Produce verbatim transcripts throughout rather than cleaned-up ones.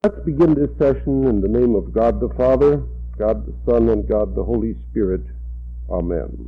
Let's begin this session in the name of God the Father, God the Son, and God the Holy Spirit. Amen.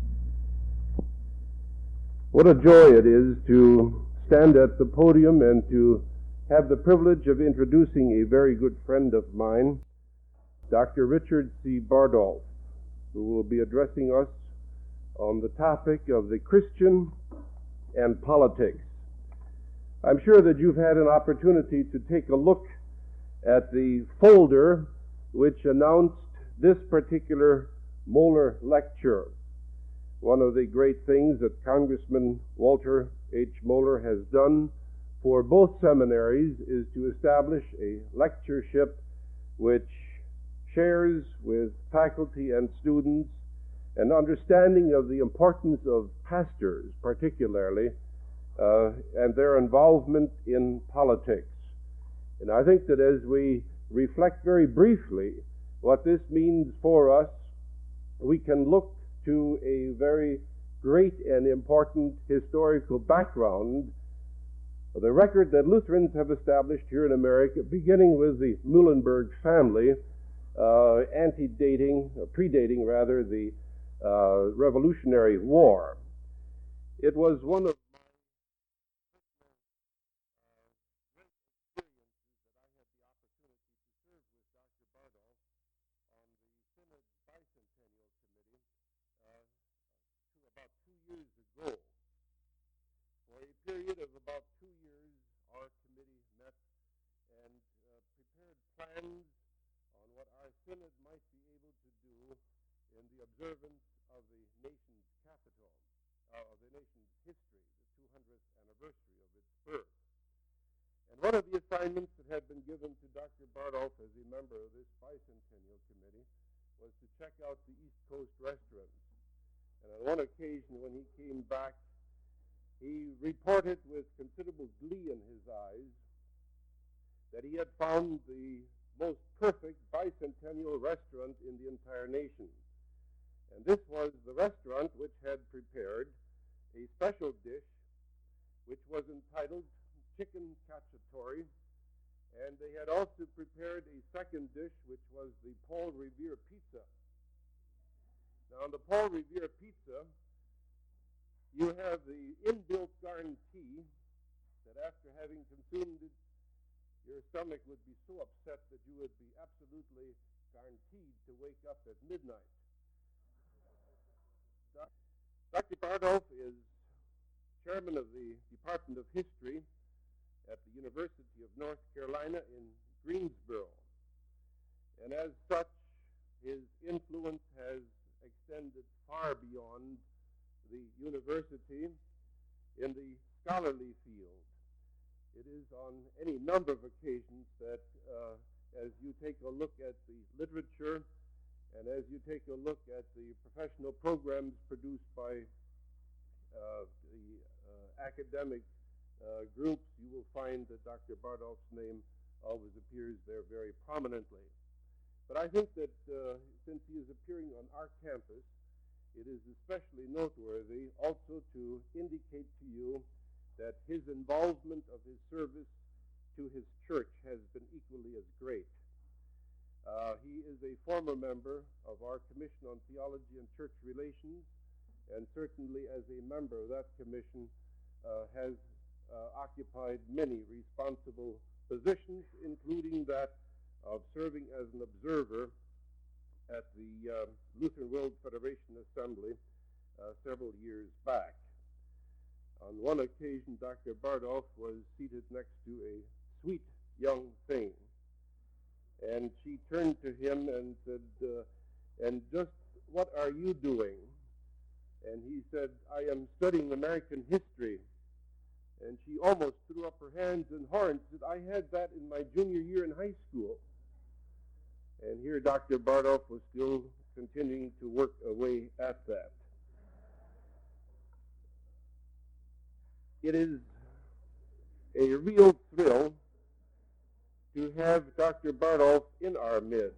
What a joy it is to stand at the podium and to have the privilege of introducing a very good friend of mine, Doctor Richard C. Bardolph, who will be addressing us on the topic of the Christian and politics. I'm sure that you've had an opportunity to take a look at the folder which announced this particular Moeller lecture. One of the great things that Congressman Walter H. Moeller has done for both seminaries is to establish a lectureship which shares with faculty and students an understanding of the importance of pastors, particularly, uh, and their involvement in politics. And I think that as we reflect very briefly what this means for us, we can look to a very great and important historical background, the record that Lutherans have established here in America, beginning with the Muhlenberg family, uh, antedating, uh, predating rather, the uh, Revolutionary War. It was one of period of about two years, our committee met and uh, prepared plans on what our synod might be able to do in the observance of the nation's capital, uh, of the nation's history, the two hundredth anniversary of its birth. And one of the assignments that had been given to Doctor Bardolph as a member of this bicentennial committee was to check out the East Coast restaurants. And on one occasion when he came back, he reported with considerable glee in his eyes that he had found the most perfect bicentennial restaurant in the entire nation. And this was the restaurant which had prepared a special dish which was entitled Chicken Cacciatore, and they had also prepared a second dish which was the Paul Revere Pizza. Now, on the Paul Revere Pizza, you have the inbuilt guarantee that after having consumed it, your stomach would be so upset that you would be absolutely guaranteed to wake up at midnight. Doctor Bardolph is chairman of the Department of History at the University of North Carolina in Greensboro. And as such, his influence has extended far beyond the university in the scholarly field. It is on any number of occasions that uh, as you take a look at the literature and as you take a look at the professional programs produced by uh, the uh, academic uh, groups, you will find that Doctor Bardolph's name always appears there very prominently. But I think that uh, since he is appearing on our campus, it is especially noteworthy also to indicate to you that his involvement of his service to his church has been equally as great. Uh, he is a former member of our Commission on Theology and Church Relations, and certainly as a member of that commission uh, has uh, occupied many responsible positions, including that of serving as an observer at the uh, Lutheran World Federation Assembly uh, several years back. On one occasion, Doctor Bardolph was seated next to a sweet young thing, and she turned to him and said, uh, and just what are you doing? And he said, I am studying American history. And she almost threw up her hands in horror and said, I had that in my junior year in high school. And here Doctor Bardolph was still continuing to work away at that. It is a real thrill to have Doctor Bardolph in our midst.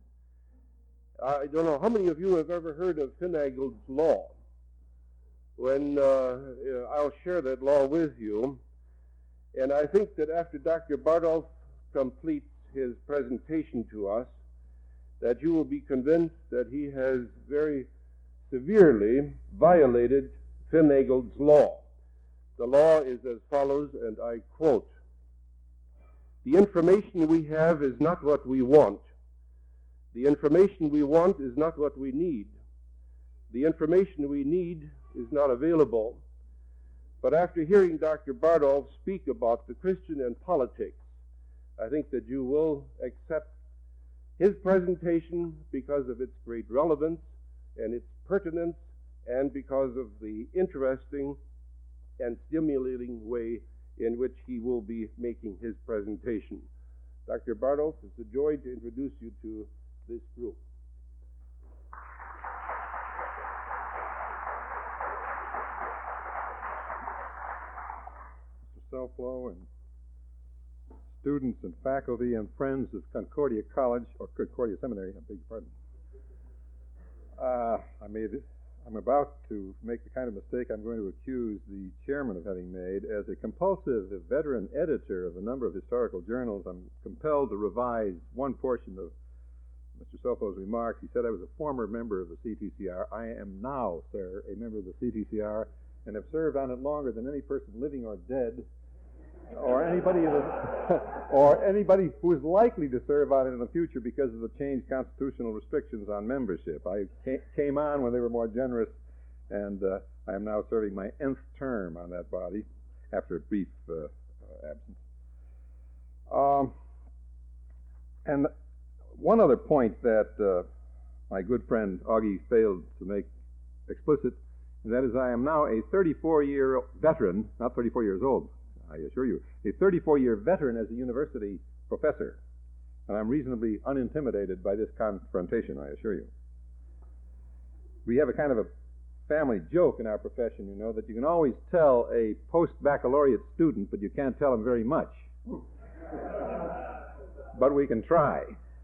I don't know how many of you have ever heard of Finagel's Law. When uh, I'll share that law with you, and I think that after Doctor Bardolph completes his presentation to us that you will be convinced that he has very severely violated Finagel's law. The law is as follows, and I quote, "The information we have is not what we want. The information we want is not what we need. The information we need is not available." But after hearing Doctor Bardolph speak about the Christian and politics, I think that you will accept his presentation because of its great relevance and its pertinence, and because of the interesting and stimulating way in which he will be making his presentation. Doctor Bardolph, it's a joy to introduce you to this group. Mister Selflow and students and faculty and friends of Concordia College, or Concordia Seminary, I beg your pardon. Uh, I made it. I'm about to make the kind of mistake I'm going to accuse the chairman of having made. As a compulsive veteran editor of a number of historical journals, I'm compelled to revise one portion of Mister Selflow's remarks. He said I was a former member of the C T C R. I am now, sir, a member of the C T C R, and have served on it longer than any person living or dead, or anybody that, or anybody who is likely to serve on it in the future because of the changed constitutional restrictions on membership. I came on when they were more generous, and uh, I am now serving my nth term on that body after a brief uh, absence. Um, and one other point that uh, my good friend Augie failed to make explicit, and that is I am now a thirty-four-year veteran, not thirty-four years old, I assure you, a thirty-four-year veteran as a university professor, and I'm reasonably unintimidated by this confrontation, I assure you. We have a kind of a family joke in our profession, you know, that you can always tell a post-baccalaureate student, but you can't tell him very much. But we can try.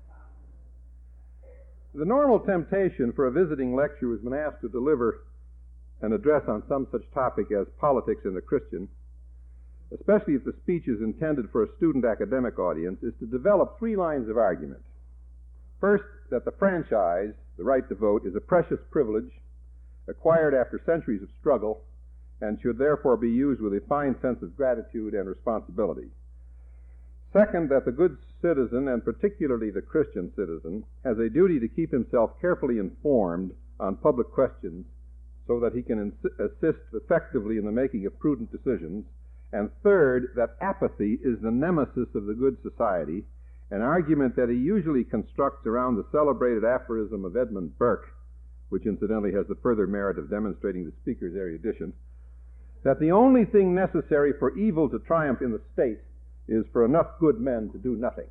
The normal temptation for a visiting lecturer who's been asked to deliver an address on some such topic as politics and the Christian, especially if the speech is intended for a student academic audience, is to develop three lines of argument. First, that the franchise, the right to vote, is a precious privilege acquired after centuries of struggle and should therefore be used with a fine sense of gratitude and responsibility. Second, that the good citizen, and particularly the Christian citizen, has a duty to keep himself carefully informed on public questions so that he can ins- assist effectively in the making of prudent decisions. And third, that apathy is the nemesis of the good society, an argument that he usually constructs around the celebrated aphorism of Edmund Burke, which incidentally has the further merit of demonstrating the speaker's erudition, that the only thing necessary for evil to triumph in the state is for enough good men to do nothing.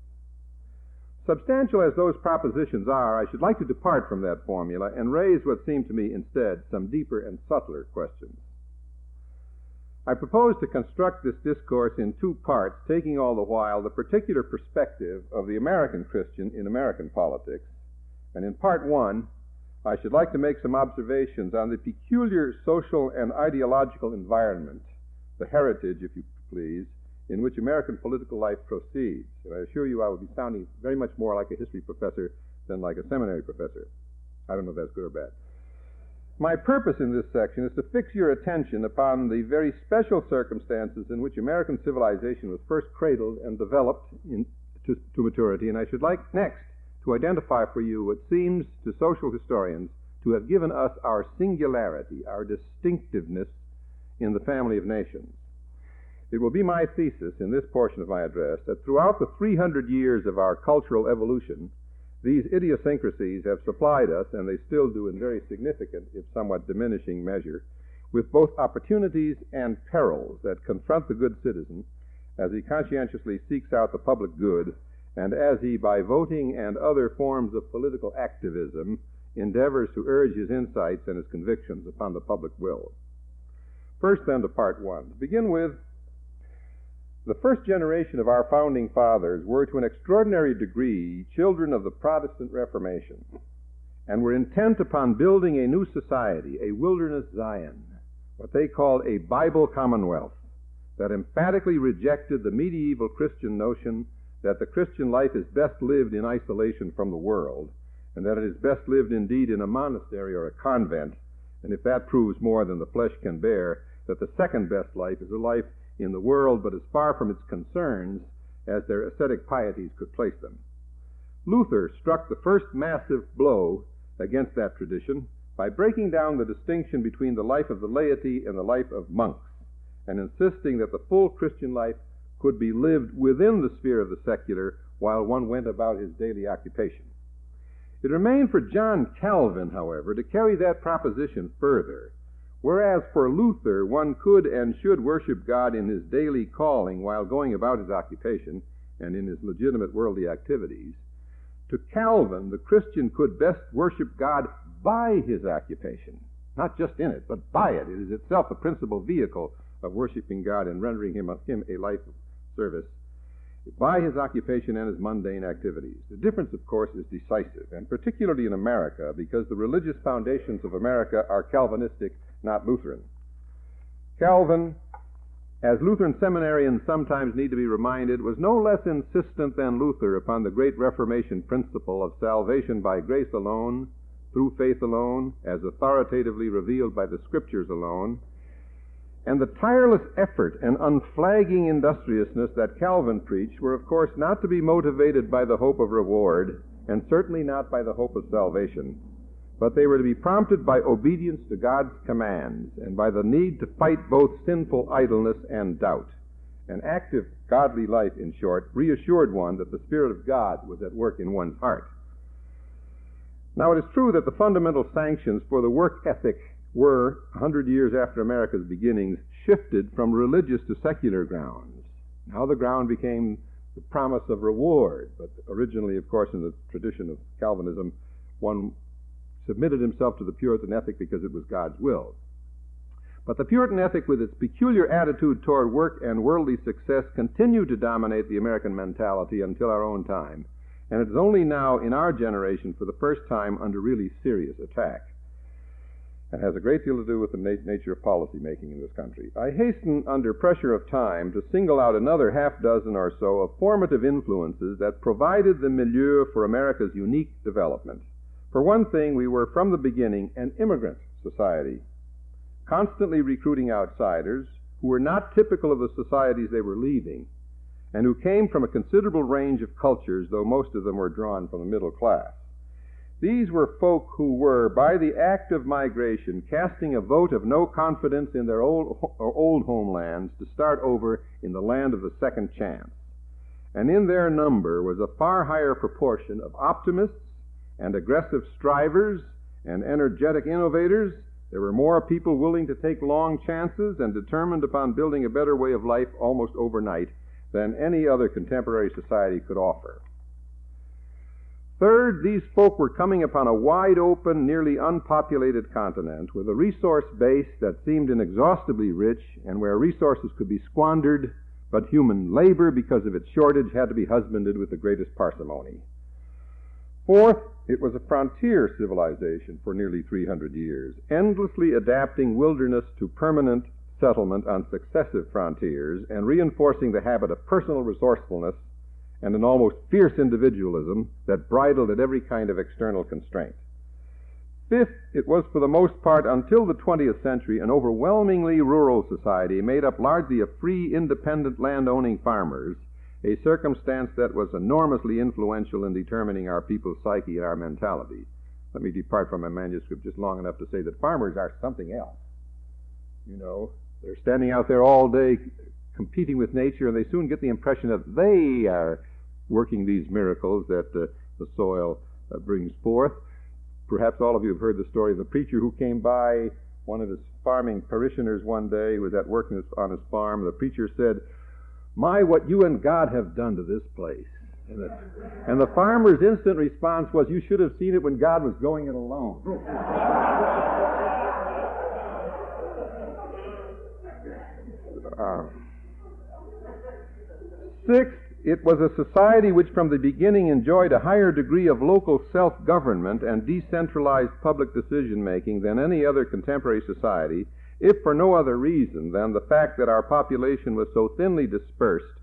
Substantial as those propositions are, I should like to depart from that formula and raise what seem to me instead some deeper and subtler questions. I propose to construct this discourse in two parts, taking all the while the particular perspective of the American Christian in American politics. And in part one, I should like to make some observations on the peculiar social and ideological environment, the heritage, if you please, in which American political life proceeds. And I assure you I will be sounding very much more like a history professor than like a seminary professor. I don't know if that's good or bad. My purpose in this section is to fix your attention upon the very special circumstances in which American civilization was first cradled and developed in, to, to maturity, and I should like next to identify for you what seems to social historians to have given us our singularity, our distinctiveness in the family of nations. It will be my thesis in this portion of my address that throughout the three hundred years of our cultural evolution, these idiosyncrasies have supplied us, and they still do in very significant, if somewhat diminishing measure, with both opportunities and perils that confront the good citizen as he conscientiously seeks out the public good, and as he, by voting and other forms of political activism, endeavors to urge his insights and his convictions upon the public will. First, then, to part one. To begin with, the first generation of our founding fathers were to an extraordinary degree children of the Protestant Reformation, and were intent upon building a new society, a wilderness Zion, what they called a Bible commonwealth, that emphatically rejected the medieval Christian notion that the Christian life is best lived in isolation from the world, and that it is best lived indeed in a monastery or a convent, and if that proves more than the flesh can bear, that the second best life is a life in the world, but as far from its concerns as their ascetic pieties could place them. Luther struck the first massive blow against that tradition by breaking down the distinction between the life of the laity and the life of monks, and insisting that the full Christian life could be lived within the sphere of the secular while one went about his daily occupation. It remained for John Calvin, however, to carry that proposition further. Whereas for Luther, one could and should worship God in his daily calling while going about his occupation and in his legitimate worldly activities, to Calvin, the Christian could best worship God by his occupation, not just in it, but by it. It is itself the principal vehicle of worshiping God and rendering him a, him a life of service by his occupation and his mundane activities. The difference, of course, is decisive, and particularly in America, because the religious foundations of America are Calvinistic, not Lutheran. Calvin, as Lutheran seminarians sometimes need to be reminded, was no less insistent than Luther upon the great Reformation principle of salvation by grace alone, through faith alone, as authoritatively revealed by the Scriptures alone. And the tireless effort and unflagging industriousness that Calvin preached were, of course, not to be motivated by the hope of reward, and certainly not by the hope of salvation, but they were to be prompted by obedience to God's commands and by the need to fight both sinful idleness and doubt. An active, godly life, in short, reassured one that the Spirit of God was at work in one's heart. Now, it is true that the fundamental sanctions for the work ethic were, a hundred years after America's beginnings, shifted from religious to secular grounds. Now the ground became the promise of reward, but originally, of course, in the tradition of Calvinism, one submitted himself to the Puritan ethic because it was God's will. But the Puritan ethic, with its peculiar attitude toward work and worldly success, continued to dominate the American mentality until our own time, and it is only now in our generation for the first time under really serious attack. It has a great deal to do with the na- nature of policy making in this country. I hasten, under pressure of time, to single out another half dozen or so of formative influences that provided the milieu for America's unique development. For one thing, we were from the beginning an immigrant society, constantly recruiting outsiders who were not typical of the societies they were leaving, and who came from a considerable range of cultures, though most of them were drawn from the middle class. These were folk who were, by the act of migration, casting a vote of no confidence in their old, or old homelands to start over in the land of the second chance. And in their number was a far higher proportion of optimists and aggressive strivers and energetic innovators. There were more people willing to take long chances and determined upon building a better way of life almost overnight than any other contemporary society could offer. Third, these folk were coming upon a wide-open, nearly unpopulated continent with a resource base that seemed inexhaustibly rich and where resources could be squandered, but human labor, because of its shortage, had to be husbanded with the greatest parsimony. Fourth, it was a frontier civilization for nearly three hundred years, endlessly adapting wilderness to permanent settlement on successive frontiers and reinforcing the habit of personal resourcefulness and an almost fierce individualism that bridled at every kind of external constraint. Fifth, it was for the most part until the twentieth century an overwhelmingly rural society made up largely of free, independent land-owning farmers, a circumstance that was enormously influential in determining our people's psyche and our mentality. Let me depart from my manuscript just long enough to say that farmers are something else. You know, they're standing out there all day competing with nature, and they soon get the impression that they are working these miracles that uh, the soil uh, brings forth. Perhaps all of you have heard the story of the preacher who came by one of his farming parishioners one day, who was at work on his, on his farm. The preacher said, "My, what you and God have done to this place." And the, and the farmer's instant response was, "You should have seen it when God was going it alone." uh, Sixth, it was a society which from the beginning enjoyed a higher degree of local self-government and decentralized public decision-making than any other contemporary society, if for no other reason than the fact that our population was so thinly dispersed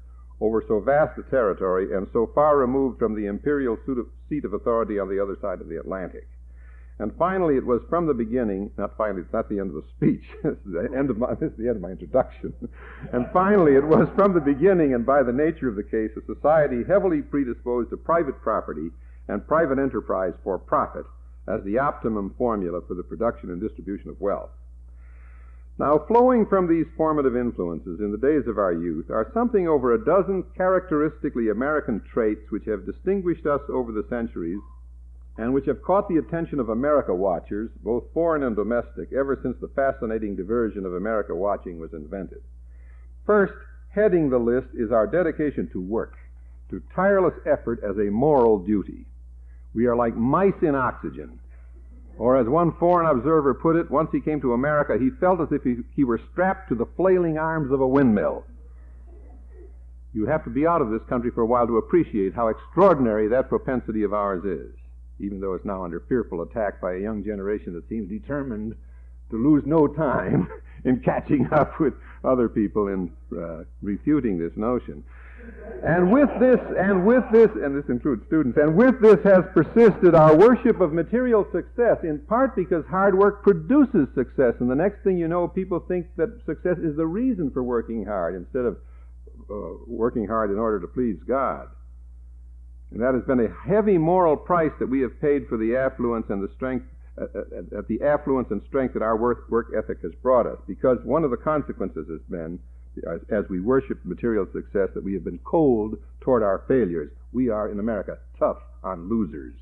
over so vast a territory and so far removed from the imperial seat of authority on the other side of the Atlantic. And finally, it was from the beginning, not finally, it's not the end of the speech, it's the end of my, this is the end of my introduction. And finally, it was from the beginning and by the nature of the case, a society heavily predisposed to private property and private enterprise for profit as the optimum formula for the production and distribution of wealth. Now, flowing from these formative influences in the days of our youth are something over a dozen characteristically American traits which have distinguished us over the centuries and which have caught the attention of America watchers, both foreign and domestic, ever since the fascinating diversion of America watching was invented. First, heading the list is our dedication to work, to tireless effort as a moral duty. We are like mice in oxygen. Or as one foreign observer put it, once he came to America, he felt as if he, he were strapped to the flailing arms of a windmill. You have to be out of this country for a while to appreciate how extraordinary that propensity of ours is, even though it's now under fearful attack by a young generation that seems determined to lose no time in catching up with other people in uh, refuting this notion. And with this, and with this, and this includes students, and with this has persisted our worship of material success, in part because hard work produces success, and the next thing you know, people think that success is the reason for working hard, instead of uh, working hard in order to please God. And that has been a heavy moral price that we have paid for the affluence and the strength, uh, uh, uh, the affluence and strength that our work, work ethic has brought us, because one of the consequences has been, as we worship material success, that we have been cold toward our failures. We are, in America, tough on losers.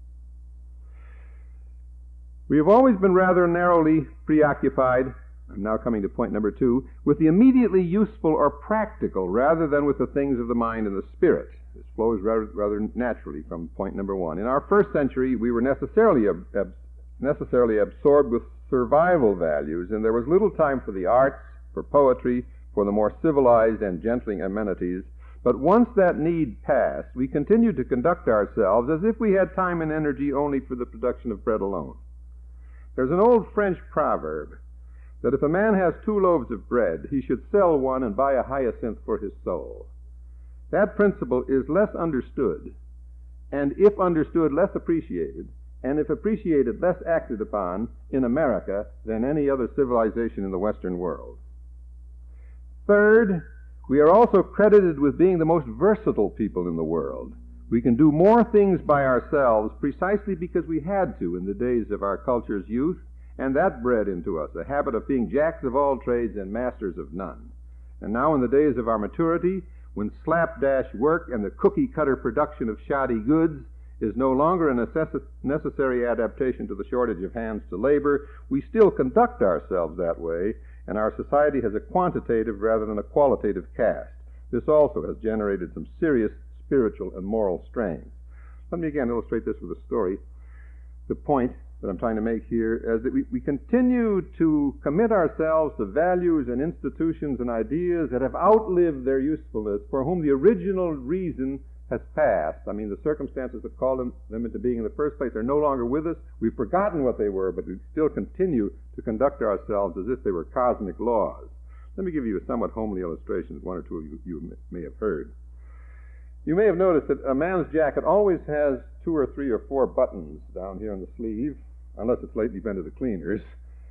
We have always been rather narrowly preoccupied, I'm now coming to point number two, with the immediately useful or practical rather than with the things of the mind and the spirit. This flows rather, rather naturally from point number one. In our first century, we were necessarily, ab- ab- necessarily absorbed with survival values, and there was little time for the arts, for poetry, for the more civilized and gentling amenities. But once that need passed, we continued to conduct ourselves as if we had time and energy only for the production of bread alone. There's an old French proverb that if a man has two loaves of bread, he should sell one and buy a hyacinth for his soul. That principle is less understood, and if understood, less appreciated, and if appreciated, less acted upon in America than any other civilization in the Western world. Third, we are also credited with being the most versatile people in the world. We can do more things by ourselves precisely because we had to in the days of our culture's youth, and that bred into us a habit of being jacks of all trades and masters of none. And now in the days of our maturity, when slapdash work and the cookie-cutter production of shoddy goods is no longer a necess- necessary adaptation to the shortage of hands to labor, we still conduct ourselves that way, and our society has a quantitative rather than a qualitative cast. This also has generated some serious spiritual and moral strains. Let me again illustrate this with a story. The point that I'm trying to make here is that we, we continue to commit ourselves to values and institutions and ideas that have outlived their usefulness, for whom the original reason has passed. I mean, the circumstances that called them, them into being in the first place are no longer with us. We've forgotten what they were, but we still continue to conduct ourselves as if they were cosmic laws. Let me give you a somewhat homely illustration that one or two of you, you may have heard. You may have noticed that a man's jacket always has two or three or four buttons down here on the sleeve, unless it's lately been to the cleaners.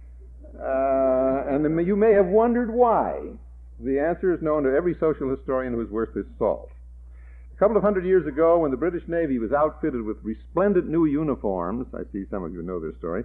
Uh, and you may have wondered why. The answer is known to every social historian who is worth his salt. A couple of hundred years ago, when the British Navy was outfitted with resplendent new uniforms, I see some of you know this story,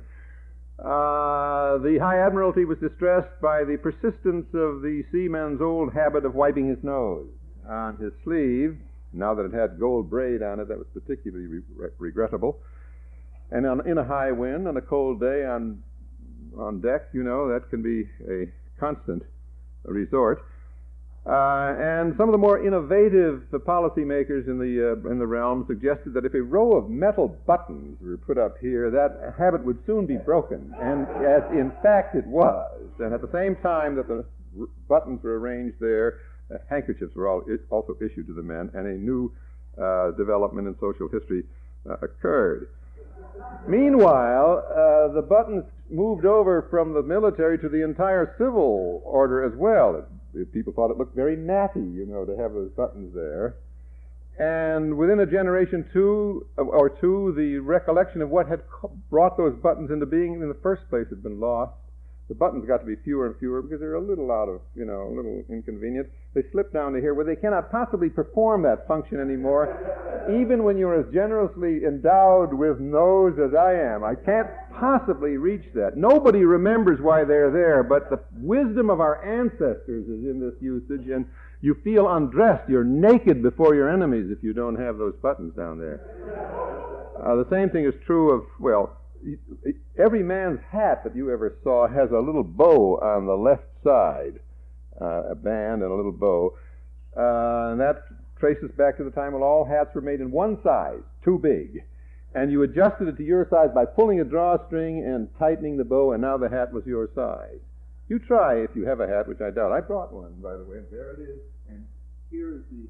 uh, the High Admiralty was distressed by the persistence of the seaman's old habit of wiping his nose on his sleeve. Now that it had gold braid on it, that was particularly re- regrettable. And on, in a high wind, on a cold day on on deck, you know, that can be a constant resort. Uh, and some of the more innovative policymakers in the uh, in the realm suggested that if a row of metal buttons were put up here, that habit would soon be broken. And as in fact it was. And at the same time that the r- buttons were arranged there, uh, handkerchiefs were all I- also issued to the men, and a new uh, development in social history uh, occurred. Meanwhile, uh, the buttons moved over from the military to the entire civil order as well. It People thought it looked very natty, you know, to have those buttons there. And within a generation two or two, the recollection of what had brought those buttons into being in the first place had been lost. The buttons got to be fewer and fewer because they're a little out of, you know, a little inconvenient. They slip down to here where they cannot possibly perform that function anymore, even when you're as generously endowed with nose as I am. I can't possibly reach that. Nobody remembers why they're there, but the wisdom of our ancestors is in this usage, and you feel undressed. You're naked before your enemies if you don't have those buttons down there. Uh, the same thing is true of, well, every man's hat that you ever saw has a little bow on the left side, uh, a band and a little bow, uh, and that traces back to the time when all hats were made in one size, too big, and you adjusted it to your size by pulling a drawstring and tightening the bow, and now the hat was your size. You try if you have a hat, which I doubt. I brought one, by the way, and there it is, and here is the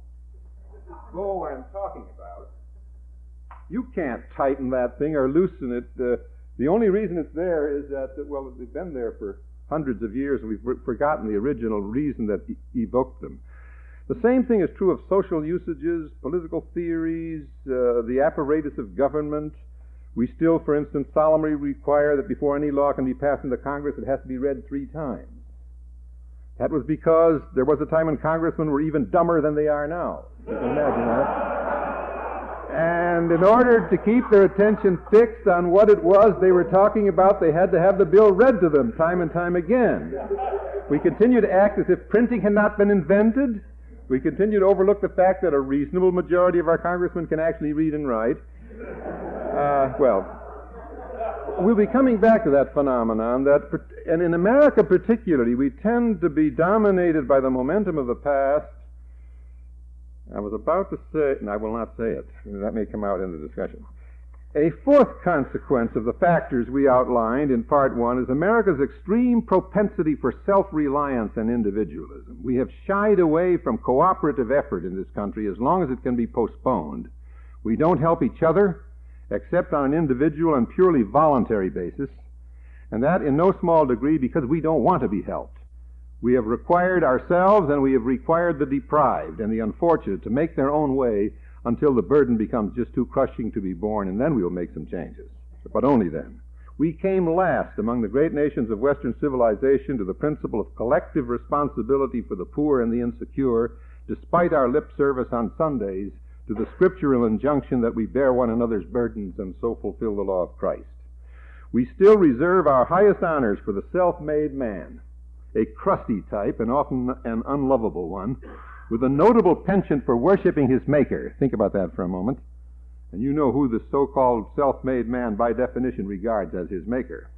bow I'm talking about. You can't tighten that thing or loosen it. Uh, the only reason it's there is that, well, they've been there for hundreds of years, and we've re- forgotten the original reason that e- evoked them. The same thing is true of social usages, political theories, uh, the apparatus of government. We still, for instance, solemnly require that before any law can be passed into Congress, it has to be read three times. That was because there was a time when congressmen were even dumber than they are now. You can imagine that. And in order to keep their attention fixed on what it was they were talking about, they had to have the bill read to them time and time again. We continue to act as if printing had not been invented. We continue to overlook the fact that a reasonable majority of our congressmen can actually read and write. Uh, well, we'll be coming back to that phenomenon, that, and in America particularly, we tend to be dominated by the momentum of the past. I was about to say, and I will not say it, that may come out in the discussion. A fourth consequence of the factors we outlined in part one is America's extreme propensity for self-reliance and individualism. We have shied away from cooperative effort in this country as long as it can be postponed. We don't help each other except on an individual and purely voluntary basis, and that in no small degree because we don't want to be helped. We have required ourselves and we have required the deprived and the unfortunate to make their own way until the burden becomes just too crushing to be borne, and then we will make some changes. But only then. We came last among the great nations of Western civilization to the principle of collective responsibility for the poor and the insecure, despite our lip service on Sundays to the scriptural injunction that we bear one another's burdens and so fulfill the law of Christ. We still reserve our highest honors for the self-made man, a crusty type and often an unlovable one, with a notable penchant for worshiping his maker. Think about that for a moment. And you know who the so-called self-made man by definition regards as his maker.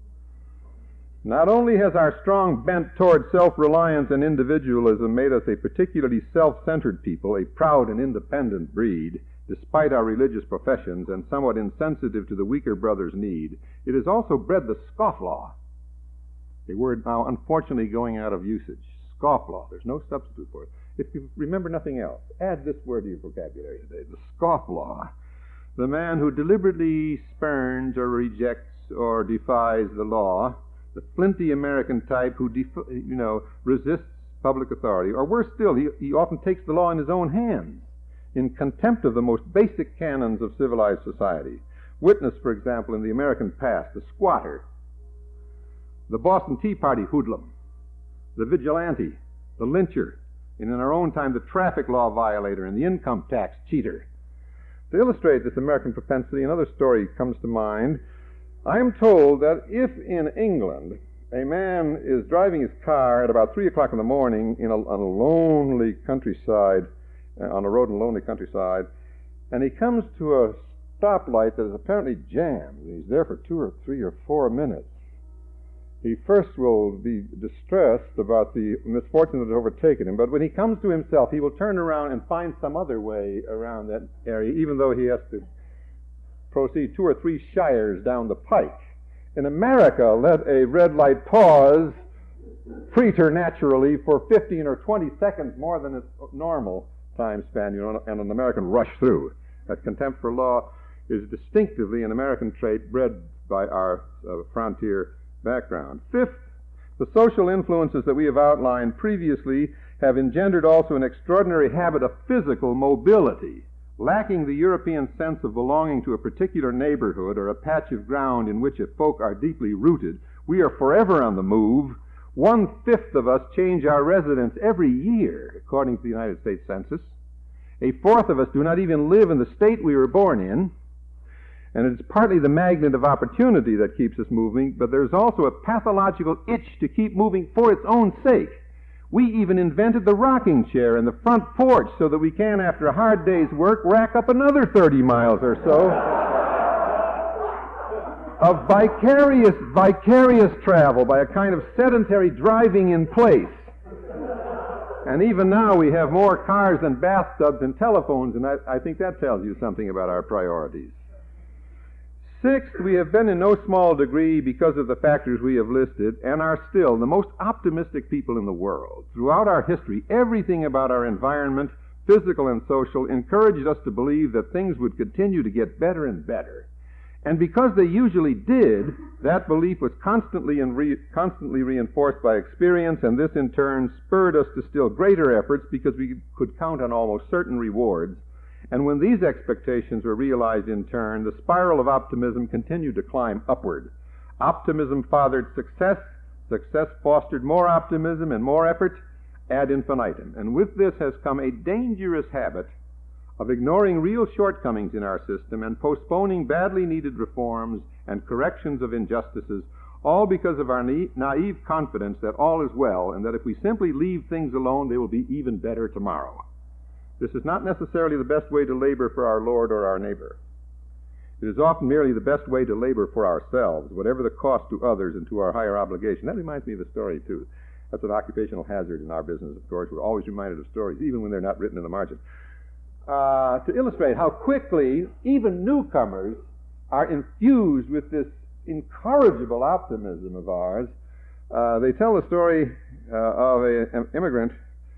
Not only has our strong bent toward self-reliance and individualism made us a particularly self-centered people, a proud and independent breed, despite our religious professions and somewhat insensitive to the weaker brother's need, it has also bred the scofflaw, a word now unfortunately going out of usage. Scofflaw. There's no substitute for it. If you remember nothing else, add this word to your vocabulary today, the scofflaw. The man who deliberately spurns or rejects or defies the law, the flinty American type who, def- you know, resists public authority, or worse still, he, he often takes the law in his own hands in contempt of the most basic canons of civilized society. Witness, for example, in the American past, the squatter, the Boston Tea Party hoodlum, the vigilante, the lyncher, and in our own time, the traffic law violator and the income tax cheater. To illustrate this American propensity, another story comes to mind. I am told that if in England a man is driving his car at about three o'clock in the morning in a, on a lonely countryside, uh, on a road in a lonely countryside, and he comes to a stoplight that is apparently jammed, and he's there for two or three or four minutes, he first will be distressed about the misfortune that has overtaken him, but when he comes to himself, he will turn around and find some other way around that area, even though he has to proceed two or three shires down the pike. In America, let a red light pause preternaturally for fifteen or twenty seconds more than its normal time span, you know, and an American rush through. That contempt for law is distinctively an American trait bred by our uh, frontier background. Fifth, The social influences that we have outlined previously have engendered also an extraordinary habit of physical mobility. Lacking the European sense of belonging to a particular neighborhood or a patch of ground in which a folk are deeply rooted, we are forever on the move. One-fifth of us change our residence every year, according to the United States Census. A fourth of us do not even live in the state we were born in. And it's partly the magnet of opportunity that keeps us moving, but there's also a pathological itch to keep moving for its own sake. We even invented the rocking chair and the front porch so that we can, after a hard day's work, rack up another thirty miles or so of vicarious, vicarious travel by a kind of sedentary driving in place. And even now we have more cars than bathtubs and telephones, and I, I think that tells you something about our priorities. Sixth, we have been in no small degree, because of the factors we have listed, and are still the most optimistic people in the world. Throughout our history, everything about our environment, physical and social, encouraged us to believe that things would continue to get better and better. And because they usually did, that belief was constantly and re- constantly reinforced by experience, and this in turn spurred us to still greater efforts because we could count on almost certain rewards. And when these expectations were realized in turn, the spiral of optimism continued to climb upward. Optimism fathered success, success fostered more optimism and more effort ad infinitum. And with this has come a dangerous habit of ignoring real shortcomings in our system and postponing badly needed reforms and corrections of injustices, all because of our na- naive confidence that all is well and that if we simply leave things alone, they will be even better tomorrow. This is not necessarily the best way to labor for our Lord or our neighbor. It is often merely the best way to labor for ourselves, whatever the cost to others and to our higher obligation. That reminds me of a story, too. That's an occupational hazard in our business, of course. We're always reminded of stories, even when they're not written in the margin. Uh, to illustrate how quickly even newcomers are infused with this incorrigible optimism of ours, uh, they tell the story uh, of an immigrant.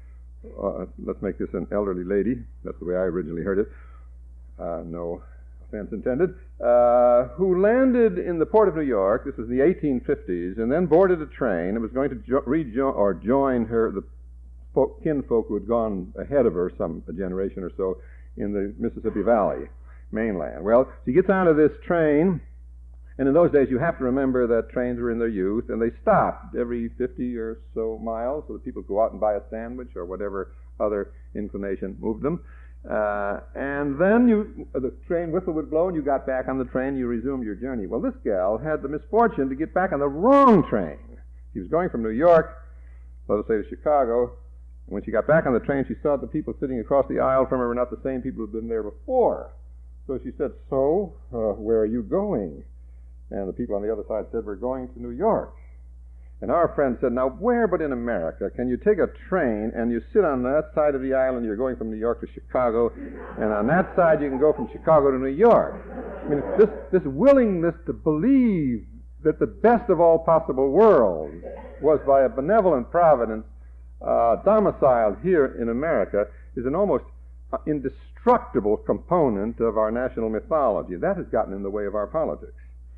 Uh, let's make this an elderly lady. That's the way I originally heard it. Uh, no offense intended. Uh, who landed in the port of New York. This was in the eighteen fifties, and then boarded a train. It was going to jo- rejoin or join her the folk, kinfolk who had gone ahead of her, some a generation or so, in the Mississippi Valley mainland. Well, she gets onto this train. And in those days, you have to remember that trains were in their youth, and they stopped every fifty or so miles so that people could go out and buy a sandwich or whatever other inclination moved them. Uh, and then you, the train whistle would blow, and you got back on the train, you resumed your journey. Well, this gal had the misfortune to get back on the wrong train. She was going from New York, let us say, to Chicago. And when she got back on the train, she saw the people sitting across the aisle from her were not the same people who had been there before. So she said, so, uh, where are you going? And the people on the other side said, we're going to New York. And our friend said, now where but in America can you take a train and you sit on that side of the aisle and you're going from New York to Chicago, and on that side you can go from Chicago to New York? I mean, this, this willingness to believe that the best of all possible worlds was by a benevolent providence uh, domiciled here in America is an almost uh, indestructible component of our national mythology. That has gotten in the way of our politics.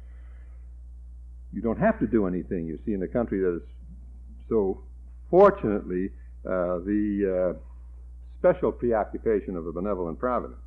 You don't have to do anything, you see, in a country that is so fortunately uh, the uh, special preoccupation of a benevolent providence.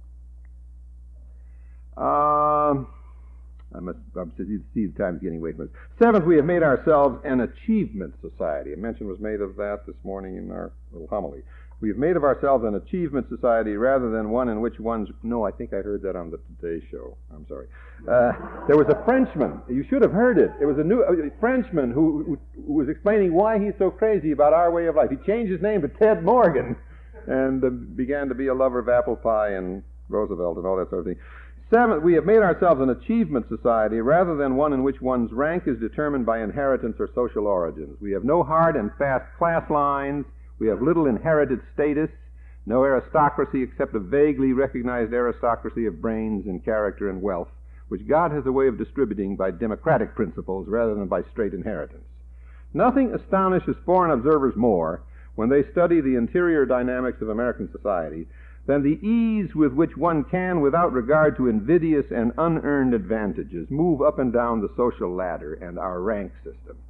Um, I must, you see the time's getting away from us. Seventh, we have made ourselves an achievement society. A mention was made of that this morning in our little homily. We have made of ourselves an achievement society rather than one in which one's... No, I think I heard that on the Today Show. I'm sorry. Uh, there was a Frenchman. You should have heard it. It was a new a Frenchman who, who, who was explaining why he's so crazy about our way of life. He changed his name to Ted Morgan and uh, began to be a lover of apple pie and Roosevelt and all that sort of thing. Seventh, we have made ourselves an achievement society rather than one in which one's rank is determined by inheritance or social origins. We have no hard and fast class lines. We have little inherited status, no aristocracy except a vaguely recognized aristocracy of brains and character and wealth, which God has a way of distributing by democratic principles rather than by straight inheritance. Nothing astonishes foreign observers more when they study the interior dynamics of American society than the ease with which one can, without regard to invidious and unearned advantages, move up and down the social ladder and our rank system.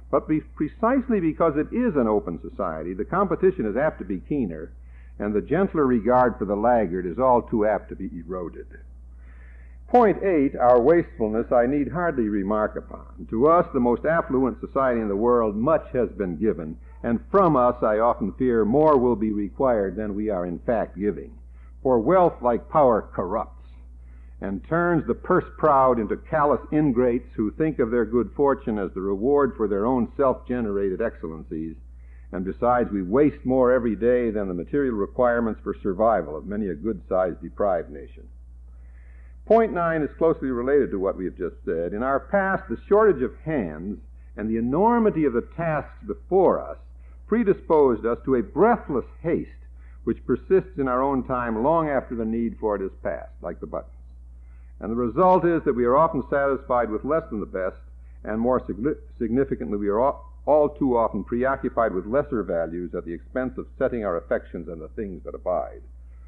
But be precisely because it is an open society, the competition is apt to be keener, and the gentler regard for the laggard is all too apt to be eroded. Point eight, our wastefulness, I need hardly remark upon. To us, the most affluent society in the world, much has been given, and from us, I often fear, more will be required than we are in fact giving. For wealth, like power, corrupts, and turns the purse-proud into callous ingrates who think of their good fortune as the reward for their own self-generated excellencies. And besides, we waste more every day than the material requirements for survival of many a good-sized deprived nation. Point nine is closely related to what we have just said. In our past, the shortage of hands and the enormity of the tasks before us predisposed us to a breathless haste which persists in our own time long after the need for it is past, like the buttons. And the result is that we are often satisfied with less than the best, and more significantly, we are all too often preoccupied with lesser values at the expense of setting our affections on the things that abide.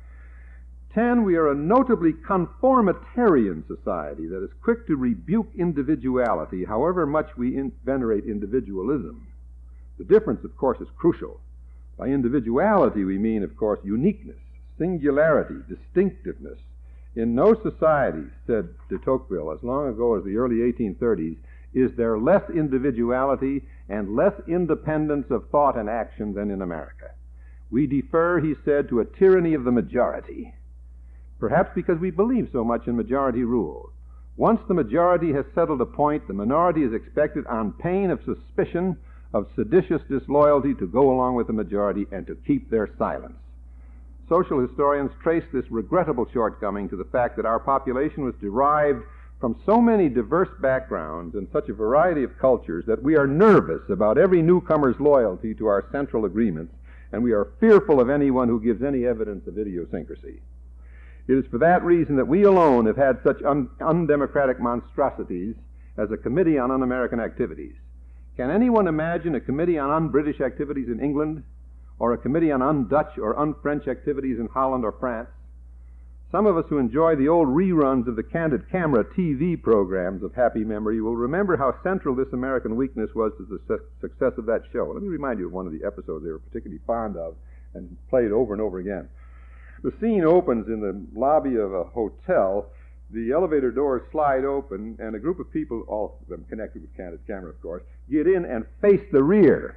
Ten, we are a notably conformitarian society that is quick to rebuke individuality, however much we in- venerate individualism. The difference, of course, is crucial. By individuality, we mean, of course, uniqueness, singularity, distinctiveness. In no society, said de Tocqueville, as long ago as the early eighteen thirties, is there less individuality and less independence of thought and action than in America. We defer, he said, to a tyranny of the majority, perhaps because we believe so much in majority rule. Once the majority has settled a point, the minority is expected, on pain of suspicion of seditious disloyalty, to go along with the majority and to keep their silence. Social historians trace this regrettable shortcoming to the fact that our population was derived from so many diverse backgrounds and such a variety of cultures that we are nervous about every newcomer's loyalty to our central agreements, and we are fearful of anyone who gives any evidence of idiosyncrasy. It is for that reason that we alone have had such un- undemocratic monstrosities as a Committee on Un-American Activities. Can anyone imagine a Committee on Un-British Activities in England, or a Committee on Un-Dutch or Un-French Activities in Holland or France? Some of us who enjoy the old reruns of the Candid Camera T V programs of happy memory will remember how central this American weakness was to the su- success of that show. Let me remind you of one of the episodes they were particularly fond of and played over and over again. The scene opens in the lobby of a hotel. The elevator doors slide open, and a group of people, all of them connected with Candid Camera, of course, get in and face the rear.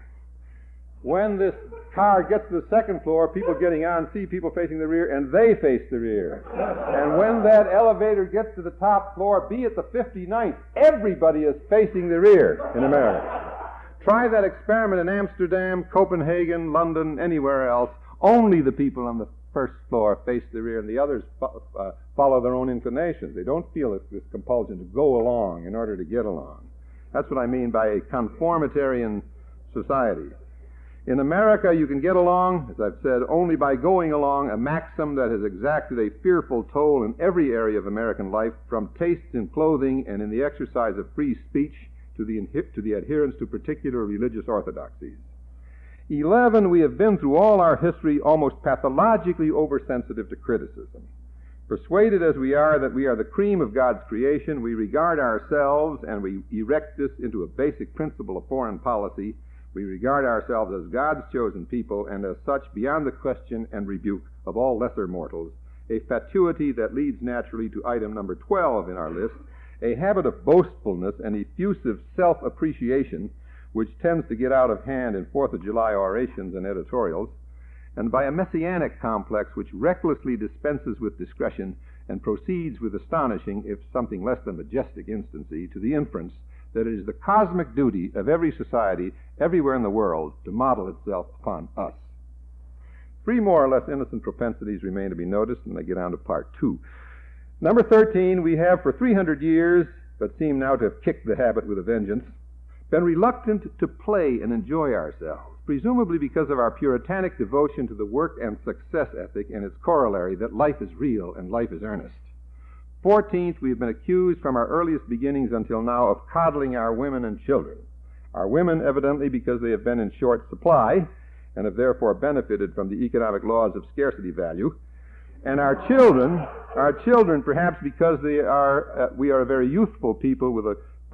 When this car gets to the second floor, people getting on see people facing the rear, and they face the rear. And when that elevator gets to the top floor, be it the fifty-ninth, everybody is facing the rear in America. Try that experiment in Amsterdam, Copenhagen, London, anywhere else. Only the people on the first floor face the rear, and the others fo- uh, follow their own inclinations. They don't feel this, this compulsion to go along in order to get along. That's what I mean by a conformitarian society. In America, you can get along, as I've said, only by going along, a maxim that has exacted a fearful toll in every area of American life, from tastes in clothing and in the exercise of free speech to the, to the adherence to particular religious orthodoxies. Eleven, we have been through all our history almost pathologically oversensitive to criticism. Persuaded as we are that we are the cream of God's creation, we regard ourselves, and we erect this into a basic principle of foreign policy, we regard ourselves as God's chosen people, and as such beyond the question and rebuke of all lesser mortals, a fatuity that leads naturally to item number twelve in our list, a habit of boastfulness and effusive self-appreciation which tends to get out of hand in Fourth of July orations and editorials, and by a messianic complex which recklessly dispenses with discretion and proceeds with astonishing, if something less than majestic instancy, to the inference that it is the cosmic duty of every society everywhere in the world to model itself upon us. Three more or less innocent propensities remain to be noticed, and I get on to part two. Number thirteen, we have for three hundred years, but seem now to have kicked the habit with a vengeance, been reluctant to play and enjoy ourselves, presumably because of our puritanic devotion to the work and success ethic and its corollary that life is real and life is earnest. Fourteenth, we have been accused from our earliest beginnings until now of coddling our women and children. Our women, evidently, because they have been in short supply and have therefore benefited from the economic laws of scarcity value. And our children, our children, perhaps because they are, uh, we are a very youthful people with a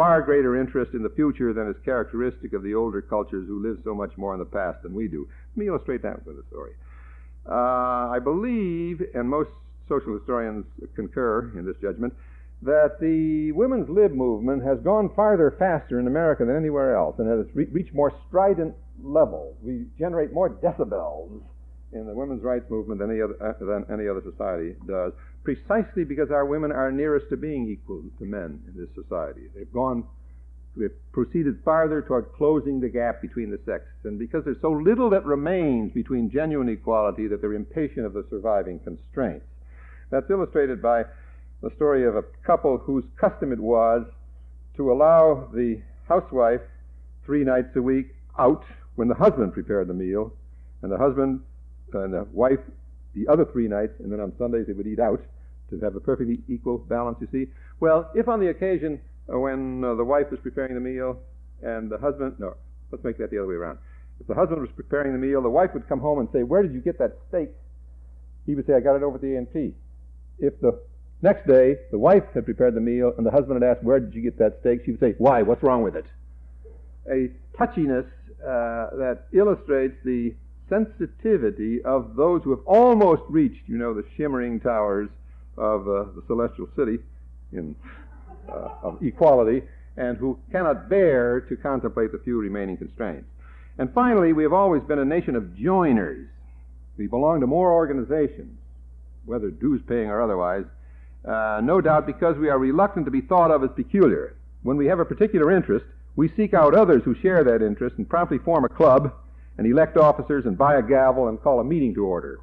far greater interest in the future than is characteristic of the older cultures who live so much more in the past than we do. Let me illustrate that with a story. Uh, I believe, and most social historians concur in this judgment, that the women's lib movement has gone farther faster in America than anywhere else and has re- reached more strident levels. We generate more decibels in the women's rights movement than any other, uh, than any other society does, precisely because our women are nearest to being equal to men in this society. They've gone, they've proceeded farther toward closing the gap between the sexes, and because there's so little that remains between genuine equality that they're impatient of the surviving constraints. That's illustrated by the story of a couple whose custom it was to allow the housewife three nights a week out when the husband prepared the meal, and the husband and the wife the other three nights, and then on Sundays they would eat out to have a perfectly equal balance, you see. Well, if on the occasion uh, when uh, the wife was preparing the meal and the husband, no, let's make that the other way around. If the husband was preparing the meal, the wife would come home and say, "Where did you get that steak?" He would say, "I got it over at the A and P." If the next day the wife had prepared the meal and the husband had asked, "Where did you get that steak?" she would say, "Why? What's wrong with it?" A touchiness uh, that illustrates the sensitivity of those who have almost reached, you know, the shimmering towers of uh, the celestial city in, uh, of equality, and who cannot bear to contemplate the few remaining constraints. And finally, we have always been a nation of joiners. We belong to more organizations, whether dues-paying or otherwise, uh, no doubt because we are reluctant to be thought of as peculiar. When we have a particular interest, we seek out others who share that interest and promptly form a club and elect officers and buy a gavel and call a meeting to order.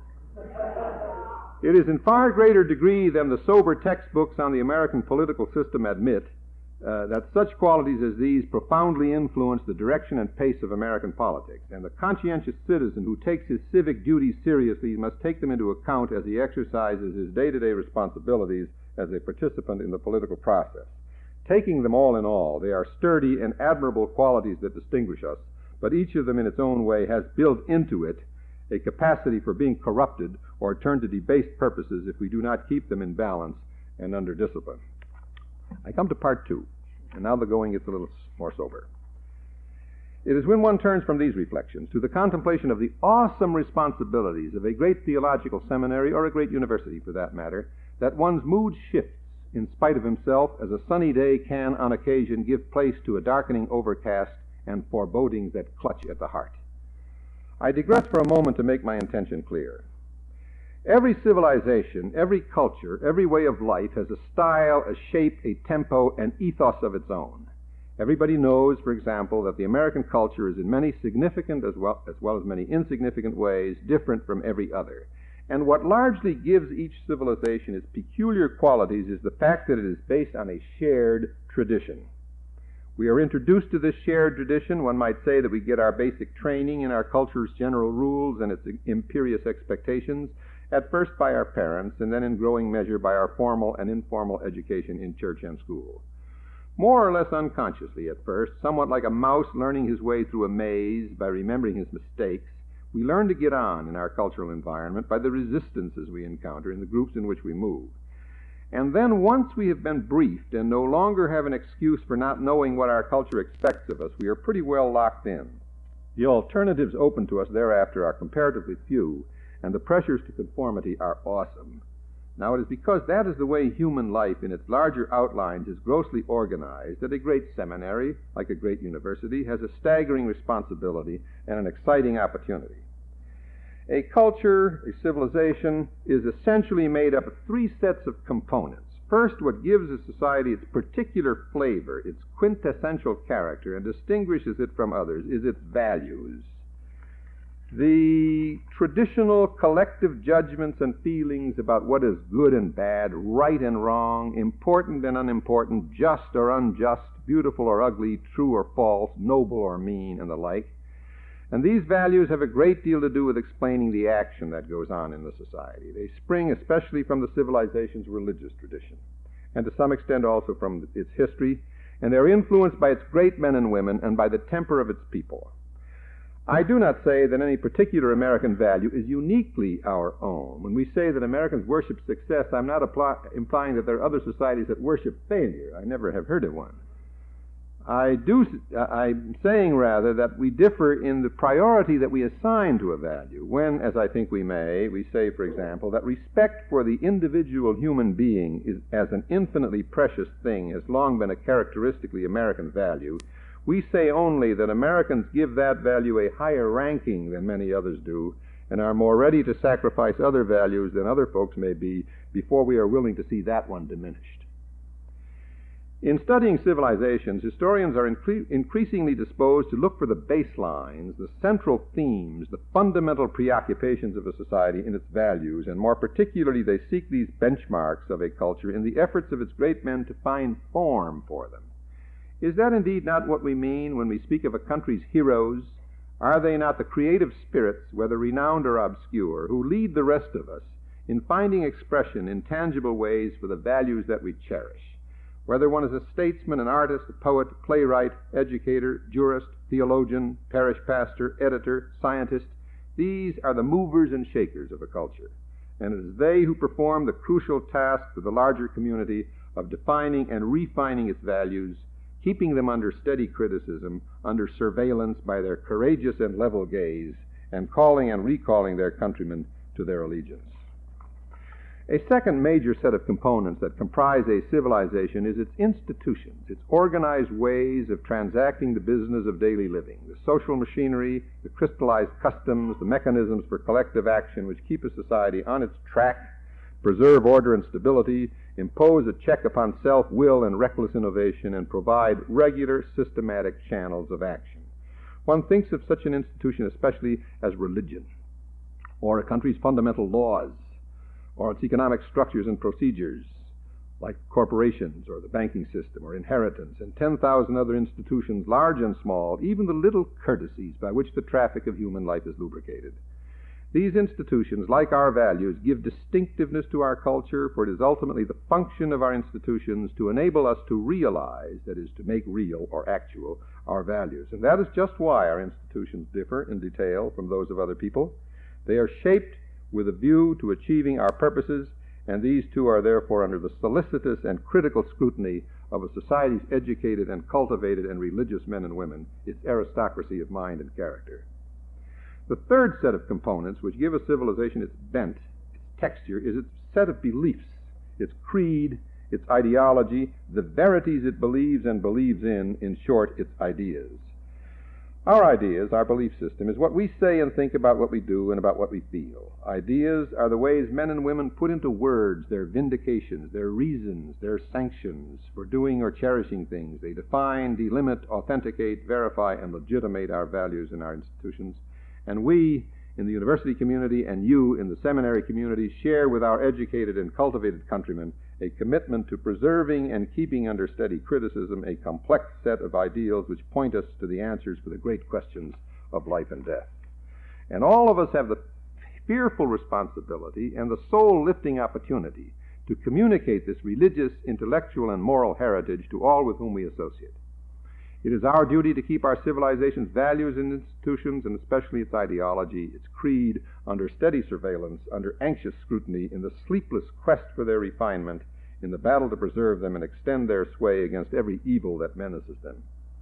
It is in far greater degree than the sober textbooks on the American political system admit uh, that such qualities as these profoundly influence the direction and pace of American politics, and the conscientious citizen who takes his civic duties seriously must take them into account as he exercises his day-to-day responsibilities as a participant in the political process. Taking them all in all, they are sturdy and admirable qualities that distinguish us, but each of them in its own way has built into it a capacity for being corrupted or turned to debased purposes if we do not keep them in balance and under discipline. I come to part two, and now the going gets a little more sober. It is when one turns from these reflections to the contemplation of the awesome responsibilities of a great theological seminary, or a great university for that matter, that one's mood shifts in spite of himself, as a sunny day can on occasion give place to a darkening overcast and forebodings that clutch at the heart. I digress for a moment to make my intention clear. Every civilization, every culture, every way of life has a style, a shape, a tempo, an ethos of its own. Everybody knows, for example, that the American culture is in many significant as well as, well as many insignificant ways different from every other. And what largely gives each civilization its peculiar qualities is the fact that it is based on a shared tradition. We are introduced to this shared tradition. One might say that we get our basic training in our culture's general rules and its imperious expectations, at first by our parents, and then in growing measure by our formal and informal education in church and school. More or less unconsciously at first, somewhat like a mouse learning his way through a maze by remembering his mistakes, we learn to get on in our cultural environment by the resistances we encounter in the groups in which we move. And then once we have been briefed and no longer have an excuse for not knowing what our culture expects of us, we are pretty well locked in. The alternatives open to us thereafter are comparatively few, and the pressures to conformity are awesome. Now, it is because that is the way human life in its larger outlines is grossly organized that a great seminary, like a great university, has a staggering responsibility and an exciting opportunity. A culture, a civilization, is essentially made up of three sets of components. First, what gives a society its particular flavor, its quintessential character, and distinguishes it from others, is its values. The traditional collective judgments and feelings about what is good and bad, right and wrong, important and unimportant, just or unjust, beautiful or ugly, true or false, noble or mean, and the like. And these values have a great deal to do with explaining the action that goes on in the society. They spring especially from the civilization's religious tradition, and to some extent also from its history, and they're influenced by its great men and women and by the temper of its people. I do not say that any particular American value is uniquely our own. When we say that Americans worship success, I'm not apply, implying that there are other societies that worship failure. I never have heard of one. I do, uh, I'm saying rather that we differ in the priority that we assign to a value. When, as I think we may, we say, for example, that respect for the individual human being is, as an infinitely precious thing, has long been a characteristically American value, we say only that Americans give that value a higher ranking than many others do, and are more ready to sacrifice other values than other folks may be before we are willing to see that one diminished. In studying civilizations, historians are incre- increasingly disposed to look for the baselines, the central themes, the fundamental preoccupations of a society in its values, and more particularly they seek these benchmarks of a culture in the efforts of its great men to find form for them. Is that indeed not what we mean when we speak of a country's heroes? Are they not the creative spirits, whether renowned or obscure, who lead the rest of us in finding expression in tangible ways for the values that we cherish? Whether one is a statesman, an artist, a poet, playwright, educator, jurist, theologian, parish pastor, editor, scientist, these are the movers and shakers of a culture. And it is they who perform the crucial task for the larger community of defining and refining its values, keeping them under steady criticism, under surveillance by their courageous and level gaze, and calling and recalling their countrymen to their allegiance. A second major set of components that comprise a civilization is its institutions, its organized ways of transacting the business of daily living, the social machinery, the crystallized customs, the mechanisms for collective action which keep a society on its track, preserve order and stability, impose a check upon self-will and reckless innovation, and provide regular, systematic channels of action. One thinks of such an institution especially as religion, or a country's fundamental laws, or its economic structures and procedures, like corporations or the banking system or inheritance, and ten thousand other institutions, large and small, even the little courtesies by which the traffic of human life is lubricated. These institutions, like our values, give distinctiveness to our culture, for it is ultimately the function of our institutions to enable us to realize, that is, to make real or actual, our values. And that is just why our institutions differ in detail from those of other people. They are shaped with a view to achieving our purposes, and these two are therefore under the solicitous and critical scrutiny of a society's educated and cultivated and religious men and women, its aristocracy of mind and character. The third set of components which give a civilization its bent, its texture, is its set of beliefs, its creed, its ideology, the verities it believes and believes in, in short, its ideas. Our ideas, our belief system, is what we say and think about what we do and about what we feel. Ideas are the ways men and women put into words their vindications, their reasons, their sanctions for doing or cherishing things. They define, delimit, authenticate, verify, and legitimate our values and our institutions. And we, in the university community, and you in the seminary community, share with our educated and cultivated countrymen a commitment to preserving and keeping under steady criticism a complex set of ideals which point us to the answers for the great questions of life and death. And all of us have the fearful responsibility and the soul-lifting opportunity to communicate this religious, intellectual, and moral heritage to all with whom we associate. It is our duty to keep our civilization's values and institutions, and especially its ideology, its creed, under steady surveillance, under anxious scrutiny, in the sleepless quest for their refinement, in the battle to preserve them and extend their sway against every evil that menaces them.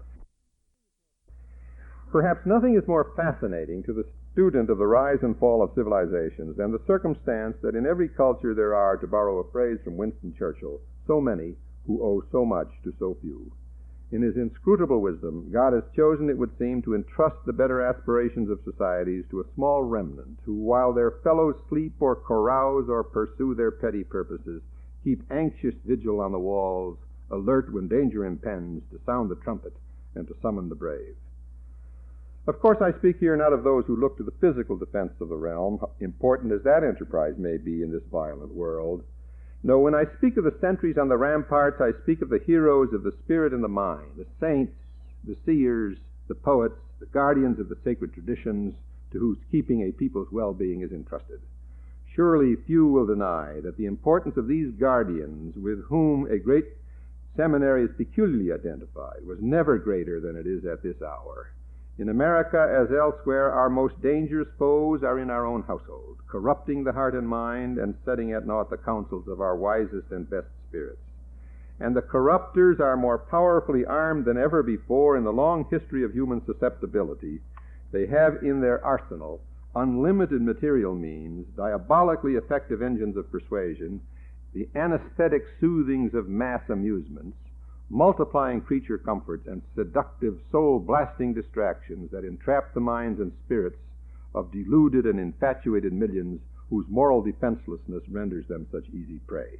Perhaps nothing is more fascinating to the student of the rise and fall of civilizations than the circumstance that in every culture there are, to borrow a phrase from Winston Churchill, so many who owe so much to so few. In his inscrutable wisdom, God has chosen, it would seem, to entrust the better aspirations of societies to a small remnant who, while their fellows sleep or carouse or pursue their petty purposes, keep anxious vigil on the walls, alert when danger impends, to sound the trumpet and to summon the brave. Of course, I speak here not of those who look to the physical defense of the realm, important as that enterprise may be in this violent world. No, when I speak of the sentries on the ramparts, I speak of the heroes of the spirit and the mind, the saints, the seers, the poets, the guardians of the sacred traditions, to whose keeping a people's well-being is entrusted. Surely few will deny that the importance of these guardians, with whom a great seminary is peculiarly identified, was never greater than it is at this hour. In America, as elsewhere, our most dangerous foes are in our own household, corrupting the heart and mind and setting at naught the counsels of our wisest and best spirits. and the corruptors are more powerfully armed than ever before in the long history of human susceptibility, they have in their arsenal unlimited material means, diabolically effective engines of persuasion, the anesthetic soothings of mass amusements, multiplying creature comforts, and seductive, soul-blasting distractions that entrap the minds and spirits of deluded and infatuated millions whose moral defenselessness renders them such easy prey.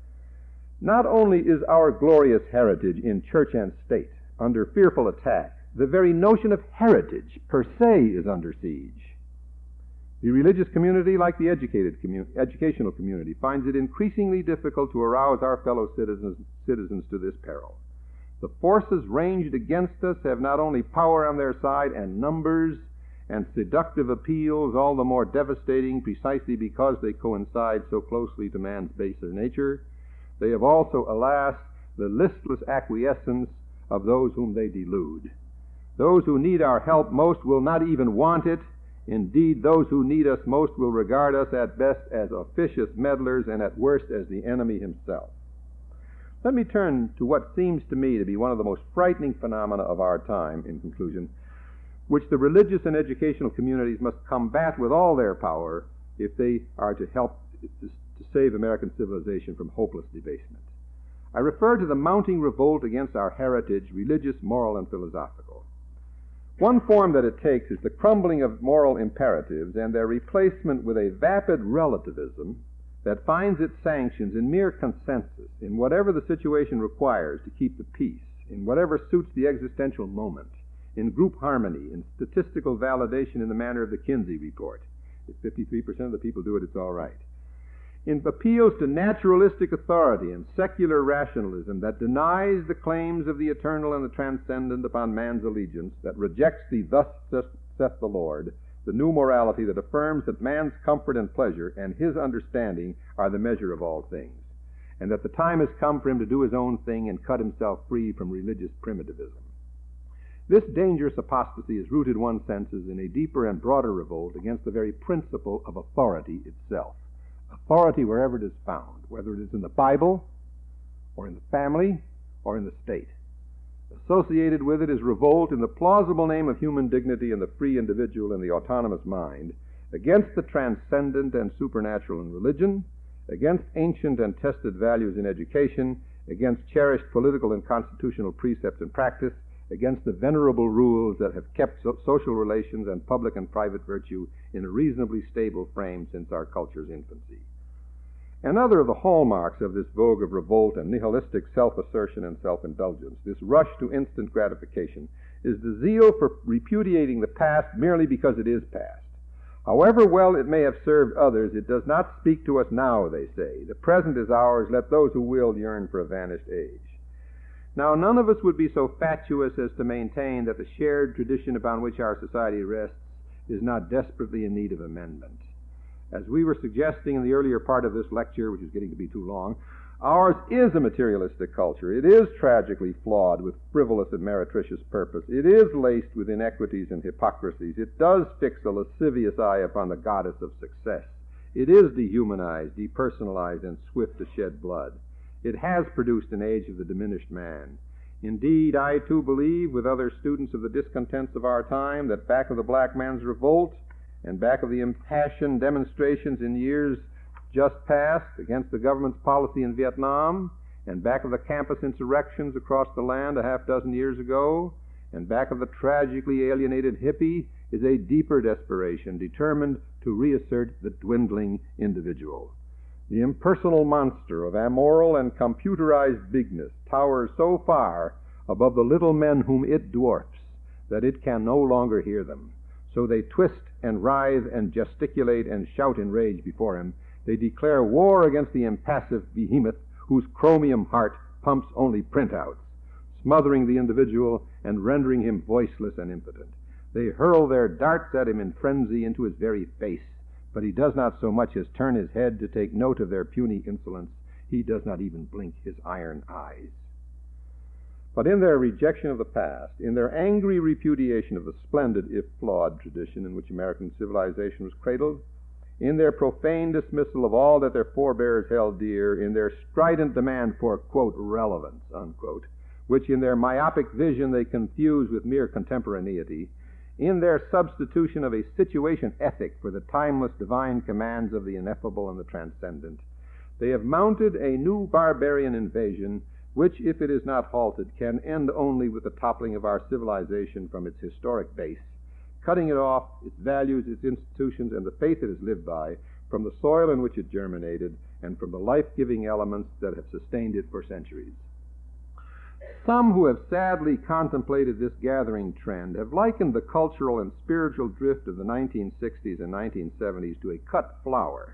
Not only is our glorious heritage in church and state under fearful attack, the very notion of heritage per se is under siege. The religious community, like the educated commu- educational community, finds it increasingly difficult to arouse our fellow citizens, citizens to this peril. The forces ranged against us have not only power on their side and numbers and seductive appeals, all the more devastating precisely because they coincide so closely to man's baser nature, they have also, alas, the listless acquiescence of those whom they delude. Those who need our help most will not even want it. Indeed, those who need us most will regard us at best as officious meddlers and at worst as the enemy himself. Let me turn to what seems to me to be one of the most frightening phenomena of our time, in conclusion, which the religious and educational communities must combat with all their power if they are to help to save American civilization from hopeless debasement. I refer to the mounting revolt against our heritage, religious, moral, and philosophical. One form that it takes is the crumbling of moral imperatives and their replacement with a vapid relativism that finds its sanctions in mere consensus, in whatever the situation requires to keep the peace, in whatever suits the existential moment, in group harmony, in statistical validation in the manner of the Kinsey report. If fifty-three percent of the people do it, it's all right. In appeals to naturalistic authority and secular rationalism that denies the claims of the eternal and the transcendent upon man's allegiance, that rejects the thus saith the Lord, the new morality that affirms that man's comfort and pleasure and his understanding are the measure of all things, and that the time has come for him to do his own thing and cut himself free from religious primitivism. This dangerous apostasy is rooted, one senses, in a deeper and broader revolt against the very principle of authority itself. Authority wherever it is found, whether it is in the Bible, or in the family, or in the state. Associated with it is revolt in the plausible name of human dignity and the free individual and the autonomous mind, against the transcendent and supernatural in religion, against ancient and tested values in education, against cherished political and constitutional precepts and practice, against the venerable rules that have kept so- social relations and public and private virtue in a reasonably stable frame since our culture's infancy. Another of the hallmarks of this vogue of revolt and nihilistic self-assertion and self-indulgence, this rush to instant gratification, is the zeal for repudiating the past merely because it is past. However well it may have served others, it does not speak to us now, they say. The present is ours, let those who will yearn for a vanished age. Now, none of us would be so fatuous as to maintain that the shared tradition upon which our society rests is not desperately in need of amendment. As we were suggesting in the earlier part of this lecture, which is getting to be too long, ours is a materialistic culture. It is tragically flawed with frivolous and meretricious purpose. It is laced with inequities and hypocrisies. It does fix a lascivious eye upon the goddess of success. It is dehumanized, depersonalized, and swift to shed blood. It has produced an age of the diminished man. Indeed, I too believe, with other students of the discontents of our time, that back of the black man's revolt and back of the impassioned demonstrations in years just past against the government's policy in Vietnam, and back of the campus insurrections across the land a half dozen years ago, and back of the tragically alienated hippie, is a deeper desperation determined to reassert the dwindling individual. The impersonal monster of amoral and computerized bigness towers so far above the little men whom it dwarfs that it can no longer hear them. So they twist and writhe and gesticulate and shout in rage before him. They declare war against the impassive behemoth whose chromium heart pumps only printouts, smothering the individual and rendering him voiceless and impotent. They hurl their darts at him in frenzy into his very face, but he does not so much as turn his head to take note of their puny insolence. He does not even blink his iron eyes. But in their rejection of the past, in their angry repudiation of the splendid, if flawed, tradition in which American civilization was cradled, in their profane dismissal of all that their forebears held dear, in their strident demand for, quote, relevance, unquote, which in their myopic vision they confuse with mere contemporaneity, in their substitution of a situation ethic for the timeless divine commands of the ineffable and the transcendent, they have mounted a new barbarian invasion which, if it is not halted, can end only with the toppling of our civilization from its historic base, cutting it off, its values, its institutions, and the faith it has lived by, from the soil in which it germinated, and from the life-giving elements that have sustained it for centuries. Some who have sadly contemplated this gathering trend have likened the cultural and spiritual drift of the nineteen sixties and nineteen seventies to a cut flower.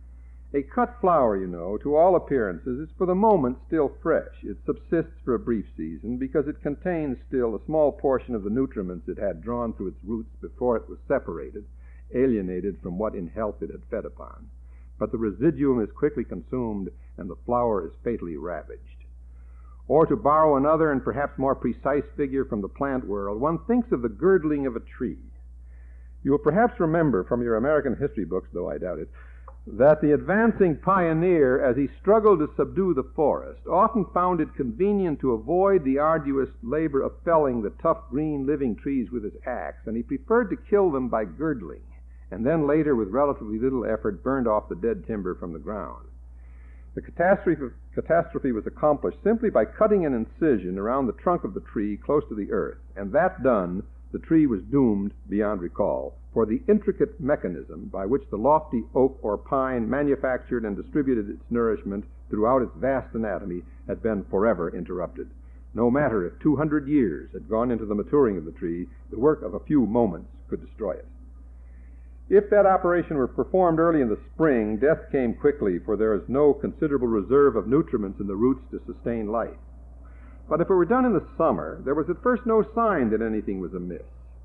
A cut flower, you know, to all appearances, is for the moment still fresh. It subsists for a brief season because it contains still a small portion of the nutriments it had drawn through its roots before it was separated, alienated from what in health it had fed upon. But the residuum is quickly consumed, and the flower is fatally ravaged. Or, to borrow another and perhaps more precise figure from the plant world, one thinks of the girdling of a tree. You will perhaps remember from your American history books, though I doubt it, that the advancing pioneer, as he struggled to subdue the forest, often found it convenient to avoid the arduous labor of felling the tough green living trees with his axe, and he preferred to kill them by girdling, and then later, with relatively little effort, burned off the dead timber from the ground. The catastrophe, catastrophe was accomplished simply by cutting an incision around the trunk of the tree close to the earth, and that done, the tree was doomed beyond recall, for the intricate mechanism by which the lofty oak or pine manufactured and distributed its nourishment throughout its vast anatomy had been forever interrupted. No matter if two hundred years had gone into the maturing of the tree, the work of a few moments could destroy it. If that operation were performed early in the spring, death came quickly, for there is no considerable reserve of nutriments in the roots to sustain life. But if it were done in the summer, there was at first no sign that anything was amiss.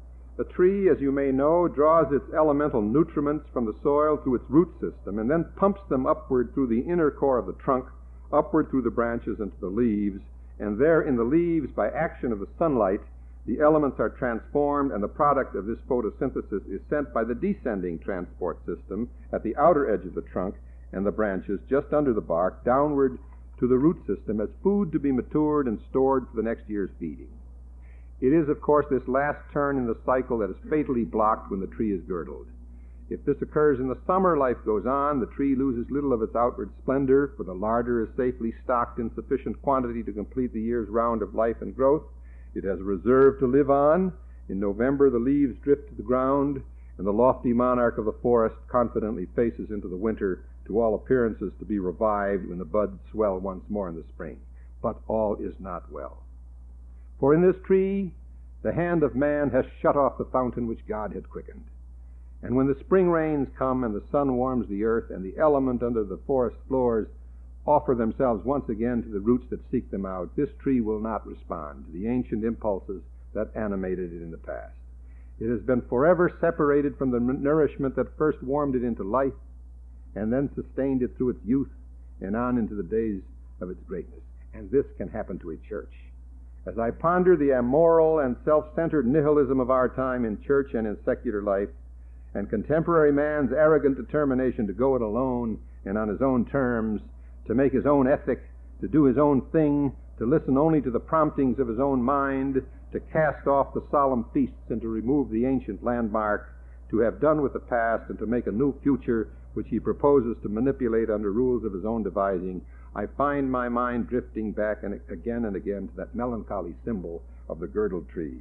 A tree, as you may know, draws its elemental nutriments from the soil through its root system and then pumps them upward through the inner core of the trunk, upward through the branches and to the leaves, and there in the leaves, by action of the sunlight, the elements are transformed, and the product of this photosynthesis is sent by the descending transport system at the outer edge of the trunk and the branches just under the bark downward to the root system as food to be matured and stored for the next year's feeding. It is, of course, this last turn in the cycle that is fatally blocked when the tree is girdled. If this occurs in the summer, life goes on. The tree loses little of its outward splendor, for the larder is safely stocked in sufficient quantity to complete the year's round of life and growth. It has a reserve to live on. In November, the leaves drift to the ground, and the lofty monarch of the forest confidently faces into the winter, to all appearances to be revived when the buds swell once more in the spring. But all is not well. For in this tree, the hand of man has shut off the fountain which God had quickened. And when the spring rains come and the sun warms the earth, and the element under the forest floors offer themselves once again to the roots that seek them out, this tree will not respond to the ancient impulses that animated it in the past. It has been forever separated from the nourishment that first warmed it into life and then sustained it through its youth and on into the days of its greatness. And this can happen to a church. As I ponder the amoral and self-centered nihilism of our time in church and in secular life, and contemporary man's arrogant determination to go it alone and on his own terms, to make his own ethic, to do his own thing, to listen only to the promptings of his own mind, to cast off the solemn feasts and to remove the ancient landmark, to have done with the past and to make a new future which he proposes to manipulate under rules of his own devising, I find my mind drifting back and again and again to that melancholy symbol of the girdled tree.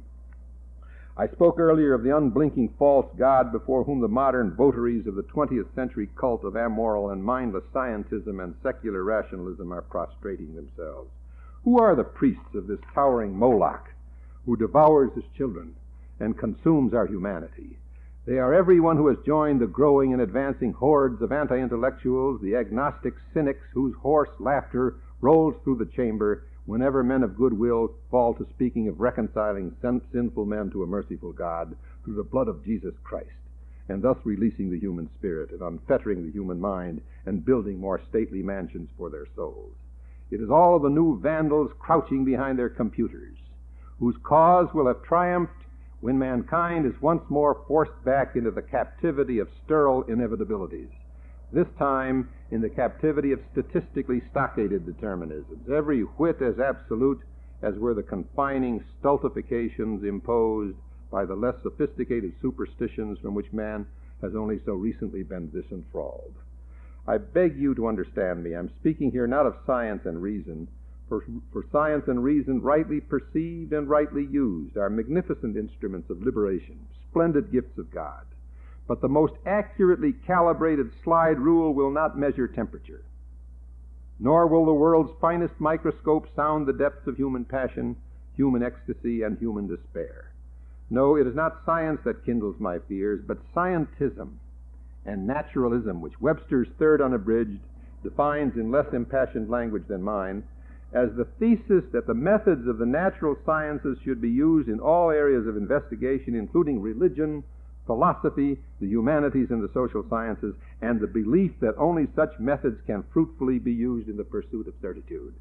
I spoke earlier of the unblinking false god before whom the modern votaries of the twentieth century cult of amoral and mindless scientism and secular rationalism are prostrating themselves. Who are the priests of this towering Moloch who devours his children and consumes our humanity? They are everyone who has joined the growing and advancing hordes of anti-intellectuals, the agnostic cynics whose hoarse laughter rolls through the chamber whenever men of goodwill fall to speaking of reconciling sin- sinful men to a merciful God through the blood of Jesus Christ, and thus releasing the human spirit and unfettering the human mind and building more stately mansions for their souls. It is all of the new vandals crouching behind their computers, whose cause will have triumphed when mankind is once more forced back into the captivity of sterile inevitabilities, this time in the captivity of statistically stockaded determinisms, every whit as absolute as were the confining stultifications imposed by the less sophisticated superstitions from which man has only so recently been disenthralled. I beg you to understand me. I'm speaking here not of science and reason, for, for science and reason, rightly perceived and rightly used, are magnificent instruments of liberation, splendid gifts of God. But the most accurately calibrated slide rule will not measure temperature, nor will the world's finest microscope sound the depths of human passion, human ecstasy, and human despair. No, it is not science that kindles my fears, but scientism and naturalism, which Webster's Third Unabridged defines in less impassioned language than mine, as the thesis that the methods of the natural sciences should be used in all areas of investigation, including religion, philosophy, the humanities, and the social sciences, and the belief that only such methods can fruitfully be used in the pursuit of certitude.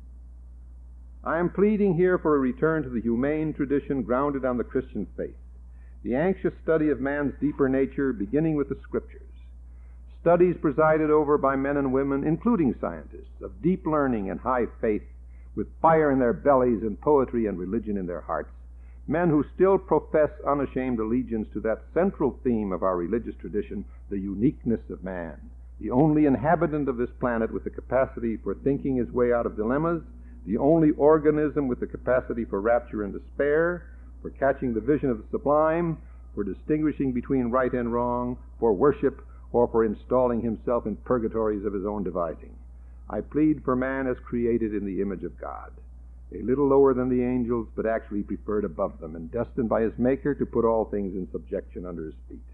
I am pleading here for a return to the humane tradition grounded on the Christian faith, the anxious study of man's deeper nature, beginning with the Scriptures, studies presided over by men and women, including scientists, of deep learning and high faith, with fire in their bellies and poetry and religion in their hearts, men who still profess unashamed allegiance to that central theme of our religious tradition, the uniqueness of man, the only inhabitant of this planet with the capacity for thinking his way out of dilemmas, the only organism with the capacity for rapture and despair, for catching the vision of the sublime, for distinguishing between right and wrong, for worship, or for installing himself in purgatories of his own devising. I plead for man as created in the image of God, a little lower than the angels, but actually preferred above them, and destined by his Maker to put all things in subjection under his feet.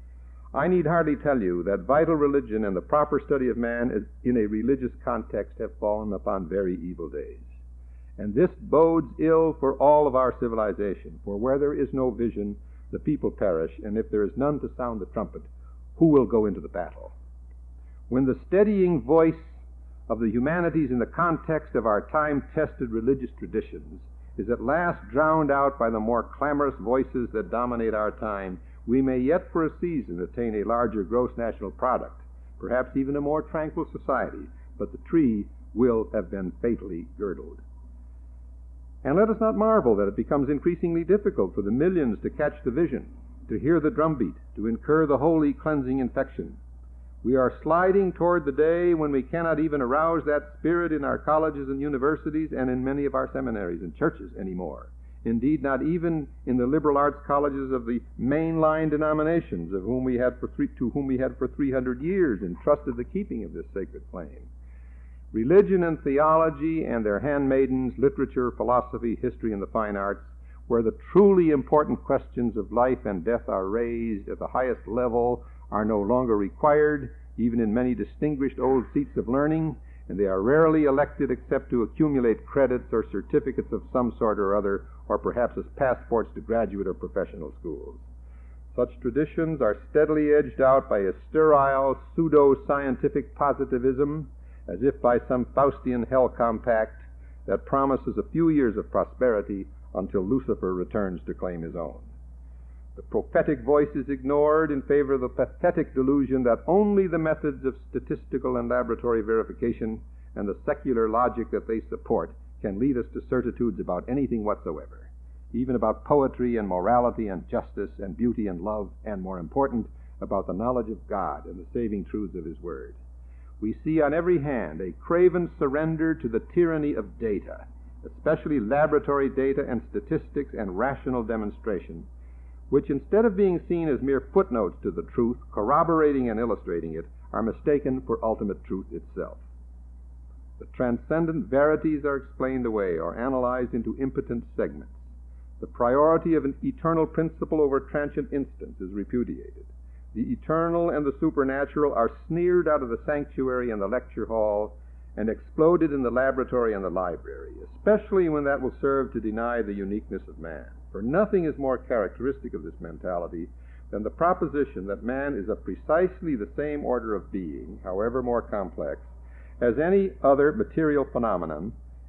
I need hardly tell you that vital religion and the proper study of man in a religious context have fallen upon very evil days. And this bodes ill for all of our civilization, for where there is no vision, the people perish, and if there is none to sound the trumpet, who will go into the battle? When the steadying voice of the humanities in the context of our time-tested religious traditions is at last drowned out by the more clamorous voices that dominate our time, we may yet for a season attain a larger gross national product, perhaps even a more tranquil society, but the tree will have been fatally girdled. And let us not marvel that it becomes increasingly difficult for the millions to catch the vision, to hear the drumbeat, to incur the holy cleansing infection. We are sliding toward the day when we cannot even arouse that spirit in our colleges and universities and in many of our seminaries and churches anymore. Indeed, not even in the liberal arts colleges of the mainline denominations of whom we had for three, to whom we had for three hundred years entrusted the keeping of this sacred flame. Religion and theology and their handmaidens, literature, philosophy, history, and the fine arts, where the truly important questions of life and death are raised at the highest level, are no longer required, even in many distinguished old seats of learning, and they are rarely elected except to accumulate credits or certificates of some sort or other, or perhaps as passports to graduate or professional schools. Such traditions are steadily edged out by a sterile, pseudo-scientific positivism, as if by some Faustian hell compact that promises a few years of prosperity until Lucifer returns to claim his own. The prophetic voice is ignored in favor of the pathetic delusion that only the methods of statistical and laboratory verification and the secular logic that they support can lead us to certitudes about anything whatsoever, even about poetry and morality and justice and beauty and love, and more important, about the knowledge of God and the saving truths of his word. We see on every hand a craven surrender to the tyranny of data, especially laboratory data and statistics and rational demonstration, which instead of being seen as mere footnotes to the truth, corroborating and illustrating it, are mistaken for ultimate truth itself. The transcendent verities are explained away or analyzed into impotent segments. The priority of an eternal principle over transient instance is repudiated. The eternal and the supernatural are sneered out of the sanctuary and the lecture hall and exploded in the laboratory and the library, especially when that will serve to deny the uniqueness of man. For nothing is more characteristic of this mentality than the proposition that man is of precisely the same order of being, however more complex, as any other material phenomenon,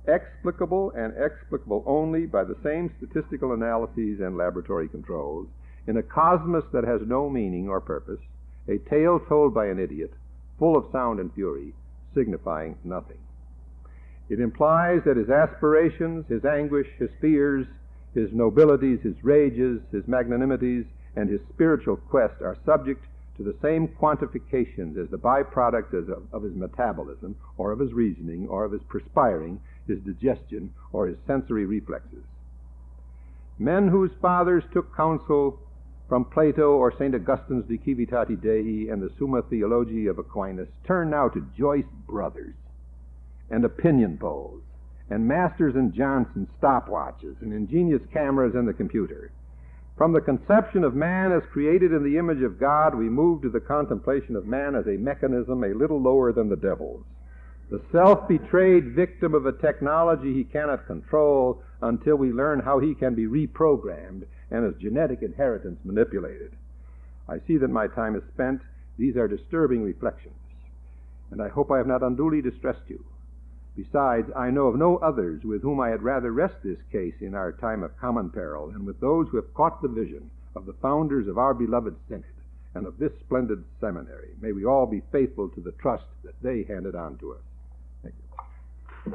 explicable and explicable only by the same statistical analyses and laboratory controls, in a cosmos that has no meaning or purpose, a tale told by an idiot, full of sound and fury, signifying nothing. It implies that his aspirations, his anguish, his fears, his nobilities, his rages, his magnanimities, and his spiritual quest are subject to the same quantifications as the byproducts of, of his metabolism, or of his reasoning, or of his perspiring, his digestion, or his sensory reflexes. Men whose fathers took counsel from Plato or Saint Augustine's De Civitate Dei and the Summa Theologiae of Aquinas turn now to Joyce Brothers and opinion polls and Masters and Johnson stopwatches and ingenious cameras in the computer. From the conception of man as created in the image of God, we move to the contemplation of man as a mechanism a little lower than the devil's, the self-betrayed victim of a technology he cannot control until we learn how he can be reprogrammed and his genetic inheritance manipulated. I see that my time is spent. These are disturbing reflections, and I hope I have not unduly distressed you. Besides, I know of no others with whom I had rather rest this case in our time of common peril than with those who have caught the vision of the founders of our beloved Synod and of this splendid seminary. May we all be faithful to the trust that they handed on to us. Thank you.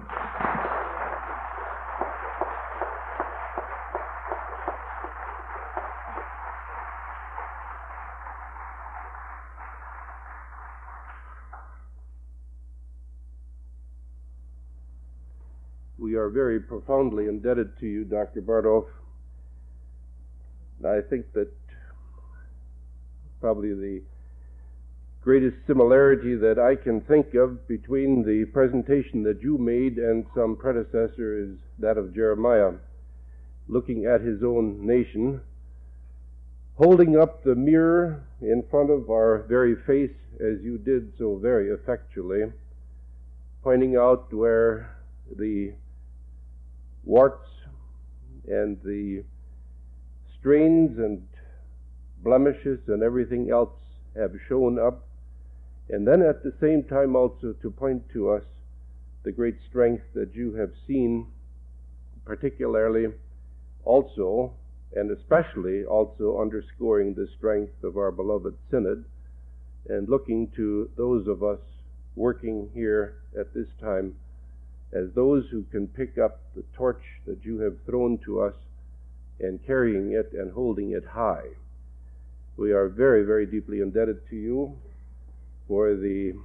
We are very profoundly indebted to you, Doctor Bardolph. I think that probably the greatest similarity that I can think of between the presentation that you made and some predecessor is that of Jeremiah, looking at his own nation, holding up the mirror in front of our very face, as you did so very effectually, pointing out where the warts and the strains and blemishes and everything else have shown up, and then at the same time also to point to us the great strength that you have seen, particularly also and especially also underscoring the strength of our beloved Synod, and looking to those of us working here at this time as those who can pick up the torch that you have thrown to us and carrying it and holding it high. We are very, very deeply indebted to you for the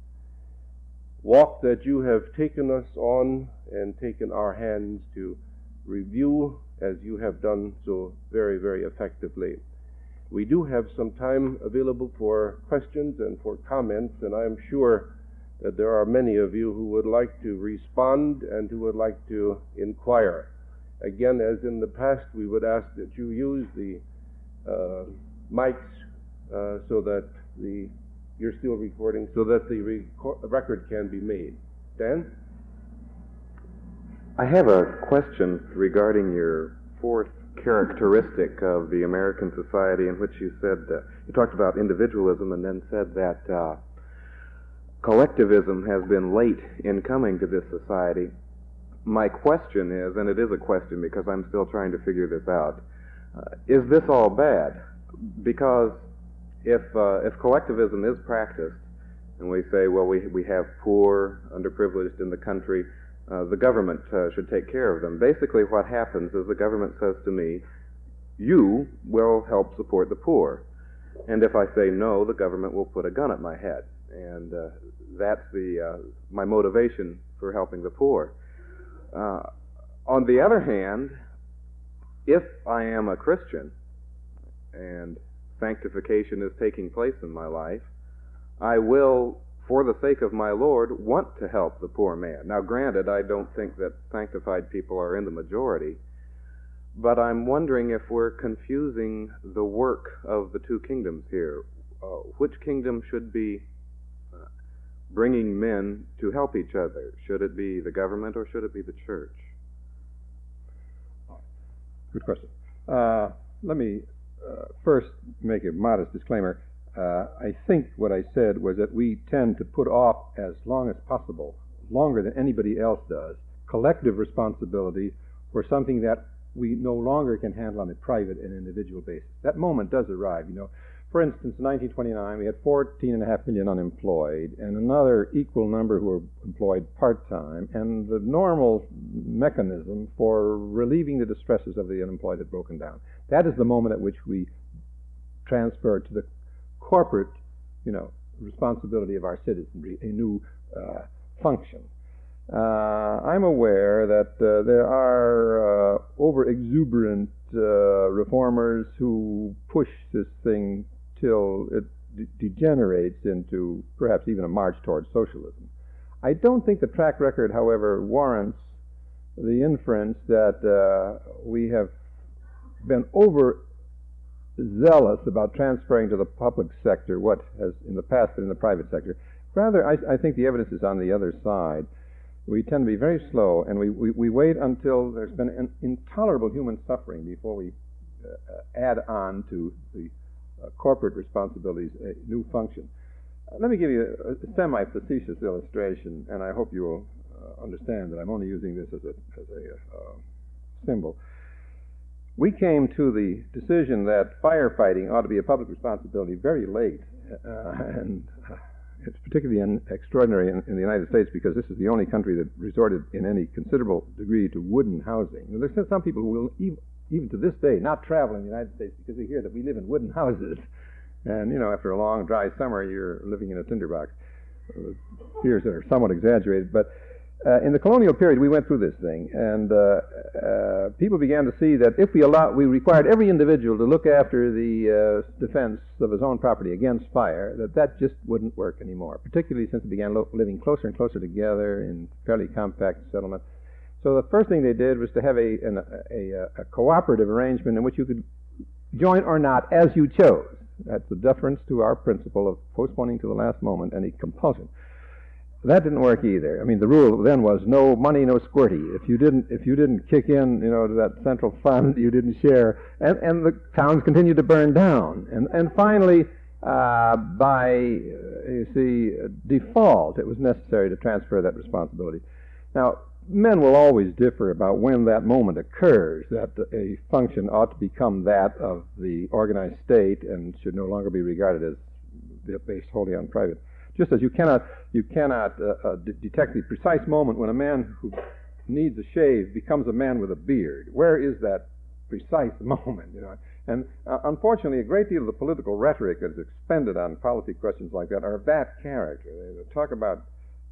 walk that you have taken us on and taken our hands to review as you have done so very, very effectively. We do have some time available for questions and for comments, and I am sure that there are many of you who would like to respond and who would like to inquire. Again, as in the past, we would ask that you use the uh, mics uh, so that the you're still recording, so that the record, record can be made. Dan? I have a question regarding your fourth characteristic of the American society, in which you said, uh, you talked about individualism and then said that uh, collectivism has been late in coming to this society. My question is, and it is a question because I'm still trying to figure this out, uh, is this all bad? Because if uh, if collectivism is practiced, and we say, well, we we have poor, underprivileged in the country, uh, the government uh, should take care of them. Basically what happens is the government says to me, you will help support the poor. And if I say no, the government will put a gun at my head. And uh, that's the uh, my motivation for helping the poor. Uh, on the other hand, if I am a Christian and sanctification is taking place in my life, I will, for the sake of my Lord, want to help the poor man. Now, granted, I don't think that sanctified people are in the majority, but I'm wondering if we're confusing the work of the two kingdoms here. Uh, which kingdom should be uh, bringing men to help each other? Should it be the government or should it be the church? Good question. Uh, let me uh, first make a modest disclaimer. Uh, I think what I said was that we tend to put off as long as possible, longer than anybody else does, collective responsibility for something that we no longer can handle on a private and individual basis. That moment does arrive, you know. For instance, in nineteen twenty-nine, we had fourteen and a half million unemployed, and another equal number who were employed part-time, and the normal mechanism for relieving the distresses of the unemployed had broken down. That is the moment at which we transferred to the corporate, you know, responsibility of our citizenry, a new uh, function. Uh, I'm aware that uh, there are uh, over-exuberant uh, reformers who push this thing till it de- degenerates into perhaps even a march towards socialism. I don't think the track record, however, warrants the inference that uh, we have been over zealous about transferring to the public sector what has in the past been in the private sector. Rather, I, I think the evidence is on the other side. We tend to be very slow, and we, we, we wait until there's been an intolerable human suffering before we uh, add on to the uh, corporate responsibilities a new function. Uh, let me give you a, a semi-facetious illustration, and I hope you will uh, understand that I'm only using this as a, as a uh, symbol. We came to the decision that firefighting ought to be a public responsibility very late, uh, and uh, it's particularly in, extraordinary in, in the United States because this is the only country that resorted in any considerable degree to wooden housing. Now, there's some people who will, even, even to this day, not travel in the United States because they hear that we live in wooden houses. And, you know, after a long, dry summer, you're living in a tinderbox. Uh, fears that are somewhat exaggerated, but Uh, in the colonial period, we went through this thing, and uh, uh, people began to see that if we allowed, we required every individual to look after the uh, defense of his own property against fire, that that just wouldn't work anymore, particularly since we began lo- living closer and closer together in fairly compact settlements. So the first thing they did was to have a, an, a, a, a cooperative arrangement in which you could join or not as you chose. That's the deference to our principle of postponing to the last moment any compulsion. That didn't work either. I mean, the rule then was no money, no squirty. If you didn't, if you didn't kick in, you know, to that central fund, you didn't share, and and the towns continued to burn down. And and finally, uh, by uh, you see default, it was necessary to transfer that responsibility. Now, men will always differ about when that moment occurs, that a function ought to become that of the organized state and should no longer be regarded as based wholly on private. Just as you cannot you cannot uh, uh, d- detect the precise moment when a man who needs a shave becomes a man with a beard. Where is that precise moment? You know, and uh, unfortunately, a great deal of the political rhetoric that is expended on policy questions like that are of that character. They talk about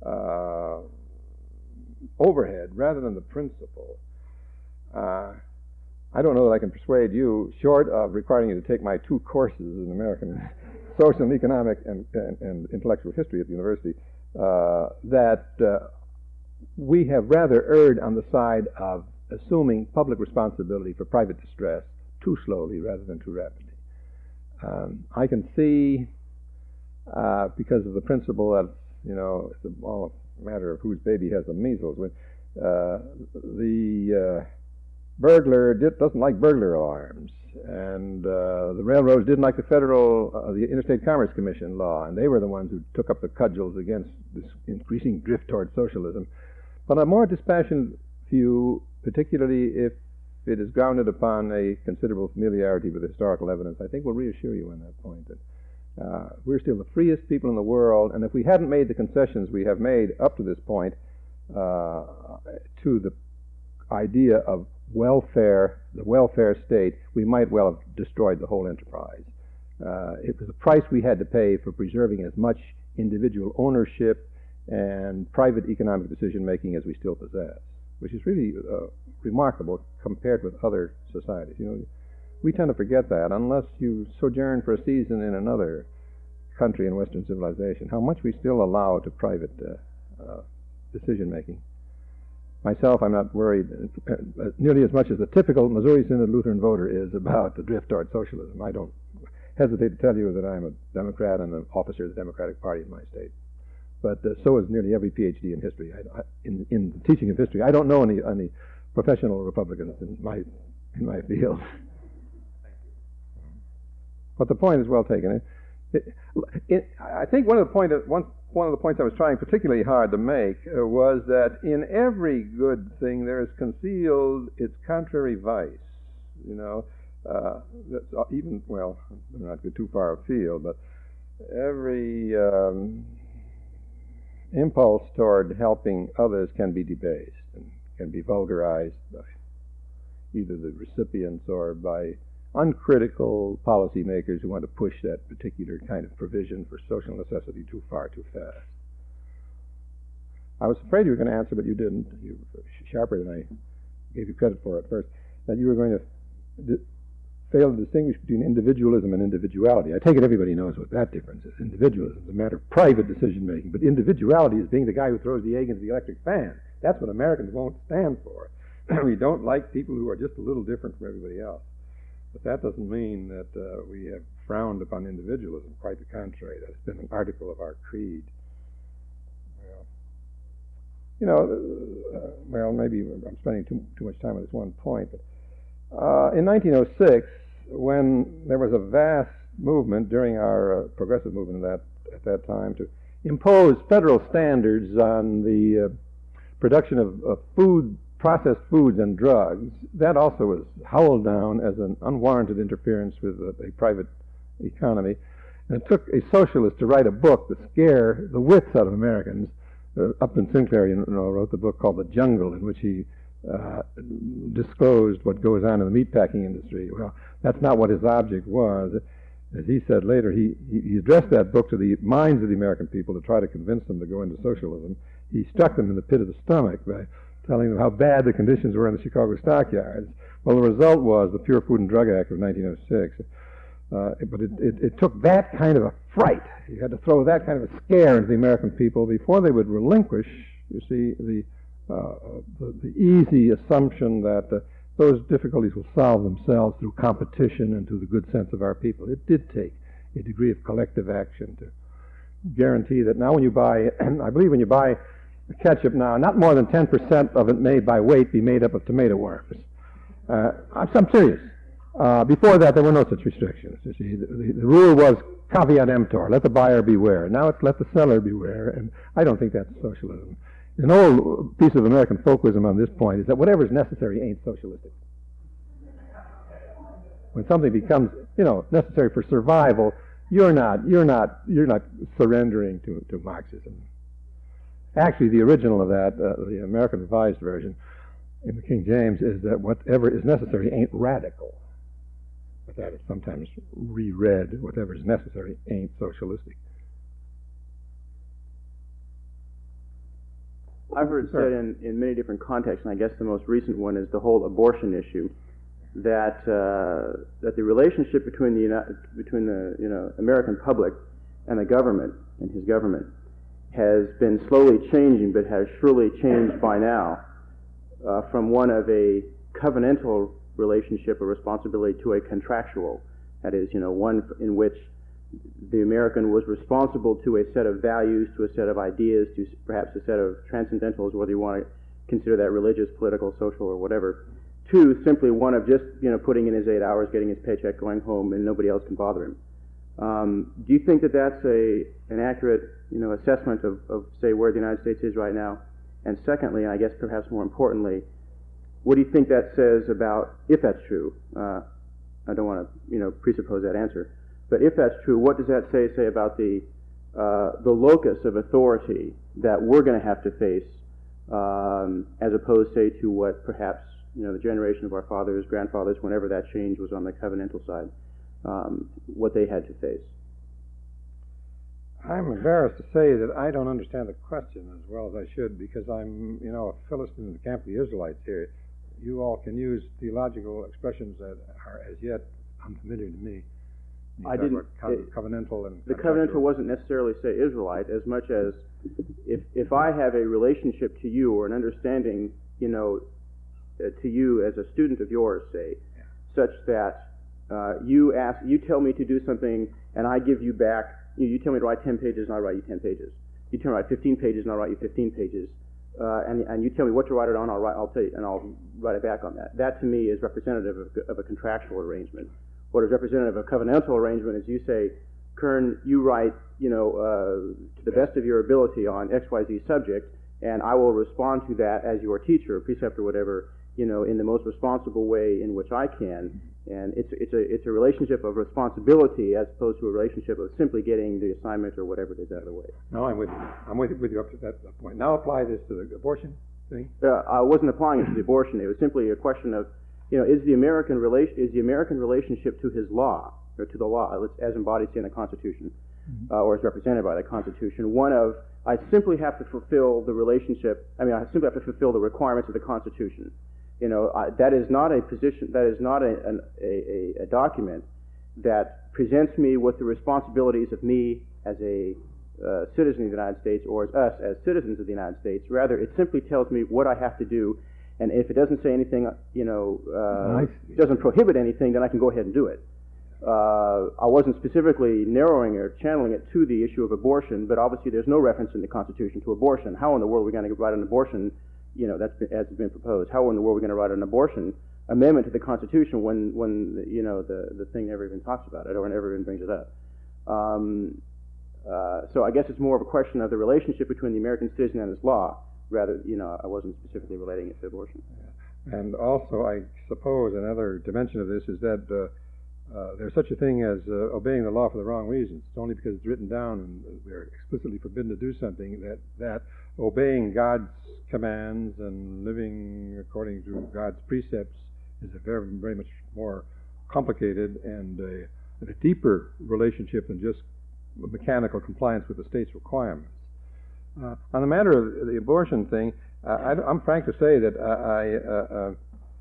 uh, overhead rather than the principle. Uh, I don't know that I can persuade you, short of requiring you to take my two courses in American social and economic and, and, and intellectual history at the university, uh, that uh, we have rather erred on the side of assuming public responsibility for private distress too slowly rather than too rapidly. Um, I can see, uh, because of the principle that, you know, it's all a matter of whose baby has the measles, when, uh, the uh, burglar did, doesn't like burglar alarms. And uh, the railroads didn't like the federal, uh, the Interstate Commerce Commission law, and they were the ones who took up the cudgels against this increasing drift toward socialism. But a more dispassionate view, particularly if it is grounded upon a considerable familiarity with historical evidence, I think will reassure you on that point that uh, we're still the freest people in the world, and if we hadn't made the concessions we have made up to this point uh, to the idea of welfare, the welfare state, we might well have destroyed the whole enterprise. Uh, it was a price we had to pay for preserving as much individual ownership and private economic decision-making as we still possess, which is really uh, remarkable compared with other societies. You know, we tend to forget that unless you sojourn for a season in another country in Western civilization, how much we still allow to private uh, uh, decision-making. Myself, I'm not worried uh, uh, nearly as much as the typical Missouri Synod Lutheran voter is about the drift toward socialism. I don't hesitate to tell you that I'm a Democrat and an officer of the Democratic Party in my state. But uh, so is nearly every P H D in history, I, I, in, in the teaching of history. I don't know any, any professional Republicans in my in my field. But the point is well taken. It, it, I think one of the point one one of the points I was trying particularly hard to make uh, was that in every good thing there is concealed its contrary vice. You know, uh, that's even well, I'm not go too far afield, but every um, impulse toward helping others can be debased and can be vulgarized by either the recipients or by uncritical policymakers who want to push that particular kind of provision for social necessity too far, too fast. I was afraid you were going to answer, but you didn't. You were sharper than I gave you credit for at first. That you were going to di- fail to distinguish between individualism and individuality. I take it everybody knows what that difference is. Individualism is a matter of private decision-making, but individuality is being the guy who throws the egg into the electric fan. That's what Americans won't stand for. We don't like people who are just a little different from everybody else. But that doesn't mean that uh, we have frowned upon individualism. Quite the contrary. That's been an article of our creed. Well, you know, uh, well, maybe I'm spending too, too much time on this one point, but uh, in nineteen oh six, when there was a vast movement during our uh, progressive movement at that, at that time to impose federal standards on the uh, production of, of food, processed foods and drugs, that also was howled down as an unwarranted interference with a, a private economy. And it took a socialist to write a book to scare the wits out of Americans. Uh, Upton Sinclair, you know, wrote the book called The Jungle, in which he uh, disclosed what goes on in the meatpacking industry. Well, that's not what his object was. As he said later, he, he addressed that book to the minds of the American people to try to convince them to go into socialism. He struck them in the pit of the stomach by telling them how bad the conditions were in the Chicago stockyards. Well, the result was the Pure Food and Drug Act of nineteen oh six. Uh, but it, it, it took that kind of a fright. You had to throw that kind of a scare into the American people before they would relinquish, you see, the, uh, the, the easy assumption that uh, those difficulties will solve themselves through competition and through the good sense of our people. It did take a degree of collective action to guarantee that now when you buy, I believe when you buy ketchup now, not more than ten percent of it made by weight be made up of tomato worms. Uh, I'm, I'm serious. Uh, before that, there were no such restrictions. You see, the, the, the rule was caveat emptor, let the buyer beware. Now it's let the seller beware, and I don't think that's socialism. An old piece of American folkwism on this point is that whatever is necessary ain't socialistic. When something becomes, you know, necessary for survival, you're not, you're not, you're not surrendering to, to Marxism. Actually, the original of that, uh, the American Revised Version in the King James, is that whatever is necessary ain't radical. But that is sometimes reread, whatever is necessary ain't socialistic. I've heard said in, in many different contexts, and I guess the most recent one is the whole abortion issue, that uh, that the relationship between the between the you know American public and the government and his government has been slowly changing, but has surely changed by now, uh, from one of a covenantal relationship or responsibility to a contractual. That is, you know, one in which the American was responsible to a set of values, to a set of ideas, to perhaps a set of transcendentals, whether you want to consider that religious, political, social, or whatever. Two, simply one of just, you know, putting in his eight hours, getting his paycheck, going home, and nobody else can bother him. Um, do you think that that's a an accurate, you know, assessment of, of, say, where the United States is right now? And secondly, and I guess perhaps more importantly, what do you think that says about, if that's true, uh, I don't want to, you know, presuppose that answer, but if that's true, what does that say, say about the uh, the locus of authority that we're going to have to face, um, as opposed, say, to what perhaps, you know, the generation of our fathers, grandfathers, whenever that change was on the covenantal side, um, what they had to face? I'm embarrassed to say that I don't understand the question as well as I should, because I'm, you know, a Philistine in the camp of the Israelites here. You all can use theological expressions that are as yet unfamiliar to me. You I didn't. Co- it, covenantal and the covenantal wasn't necessarily, say, Israelite, as much as if if I have a relationship to you or an understanding, you know, uh, to you as a student of yours, say, yeah. such that uh, you ask, you tell me to do something, and I give you back. You, you tell me to write ten pages, and I write you ten pages. You tell me to write fifteen pages, and I write you fifteen pages. Uh, and and you tell me what to write it on, I'll write, I'll tell you, and I'll write it back on that. That to me is representative of, of a contractual arrangement. What is representative of a covenantal arrangement is you say, Kern, you write, you know, uh, to the best of your ability on X Y Z subject, and I will respond to that as your teacher, preceptor, whatever, you know, in the most responsible way in which I can. And it's it's a it's a relationship of responsibility as opposed to a relationship of simply getting the assignment or whatever it is out of the way. No, I'm with you. I'm with, with you up to that point. Now apply this to the abortion thing. Uh, I wasn't applying it to the abortion. It was simply a question of, you know, is the American relation is the American relationship to his law or to the law as embodied in the Constitution, mm-hmm. uh, or as represented by the Constitution, one of I simply have to fulfill the relationship. I mean, I simply have to fulfill the requirements of the Constitution. You know, I, that is not a position. That is not a, an, a, a document that presents me with the responsibilities of me as a uh, citizen of the United States or as us as citizens of the United States. Rather, it simply tells me what I have to do, and if it doesn't say anything, you know, uh, doesn't prohibit anything, then I can go ahead and do it. Uh, I wasn't specifically narrowing or channeling it to the issue of abortion, but obviously there's no reference in the Constitution to abortion. How in the world are we going to write an abortion? You know, that's been, as has been proposed. How in the world are we going to write an abortion amendment to the Constitution when, when you know, the, the thing never even talks about it or never even brings it up? Um, uh, so I guess it's more of a question of the relationship between the American citizen and his law, rather, you know, I wasn't specifically relating it to abortion. And also, I suppose another dimension of this is that uh, uh, there's such a thing as uh, obeying the law for the wrong reasons. It's only because it's written down and we're explicitly forbidden to do something that, that obeying God's commands and living according to God's precepts is a very, very much more complicated and a, and a deeper relationship than just mechanical compliance with the state's requirements. Uh, on the matter of the abortion thing, uh, I, I'm frank to say that I, uh,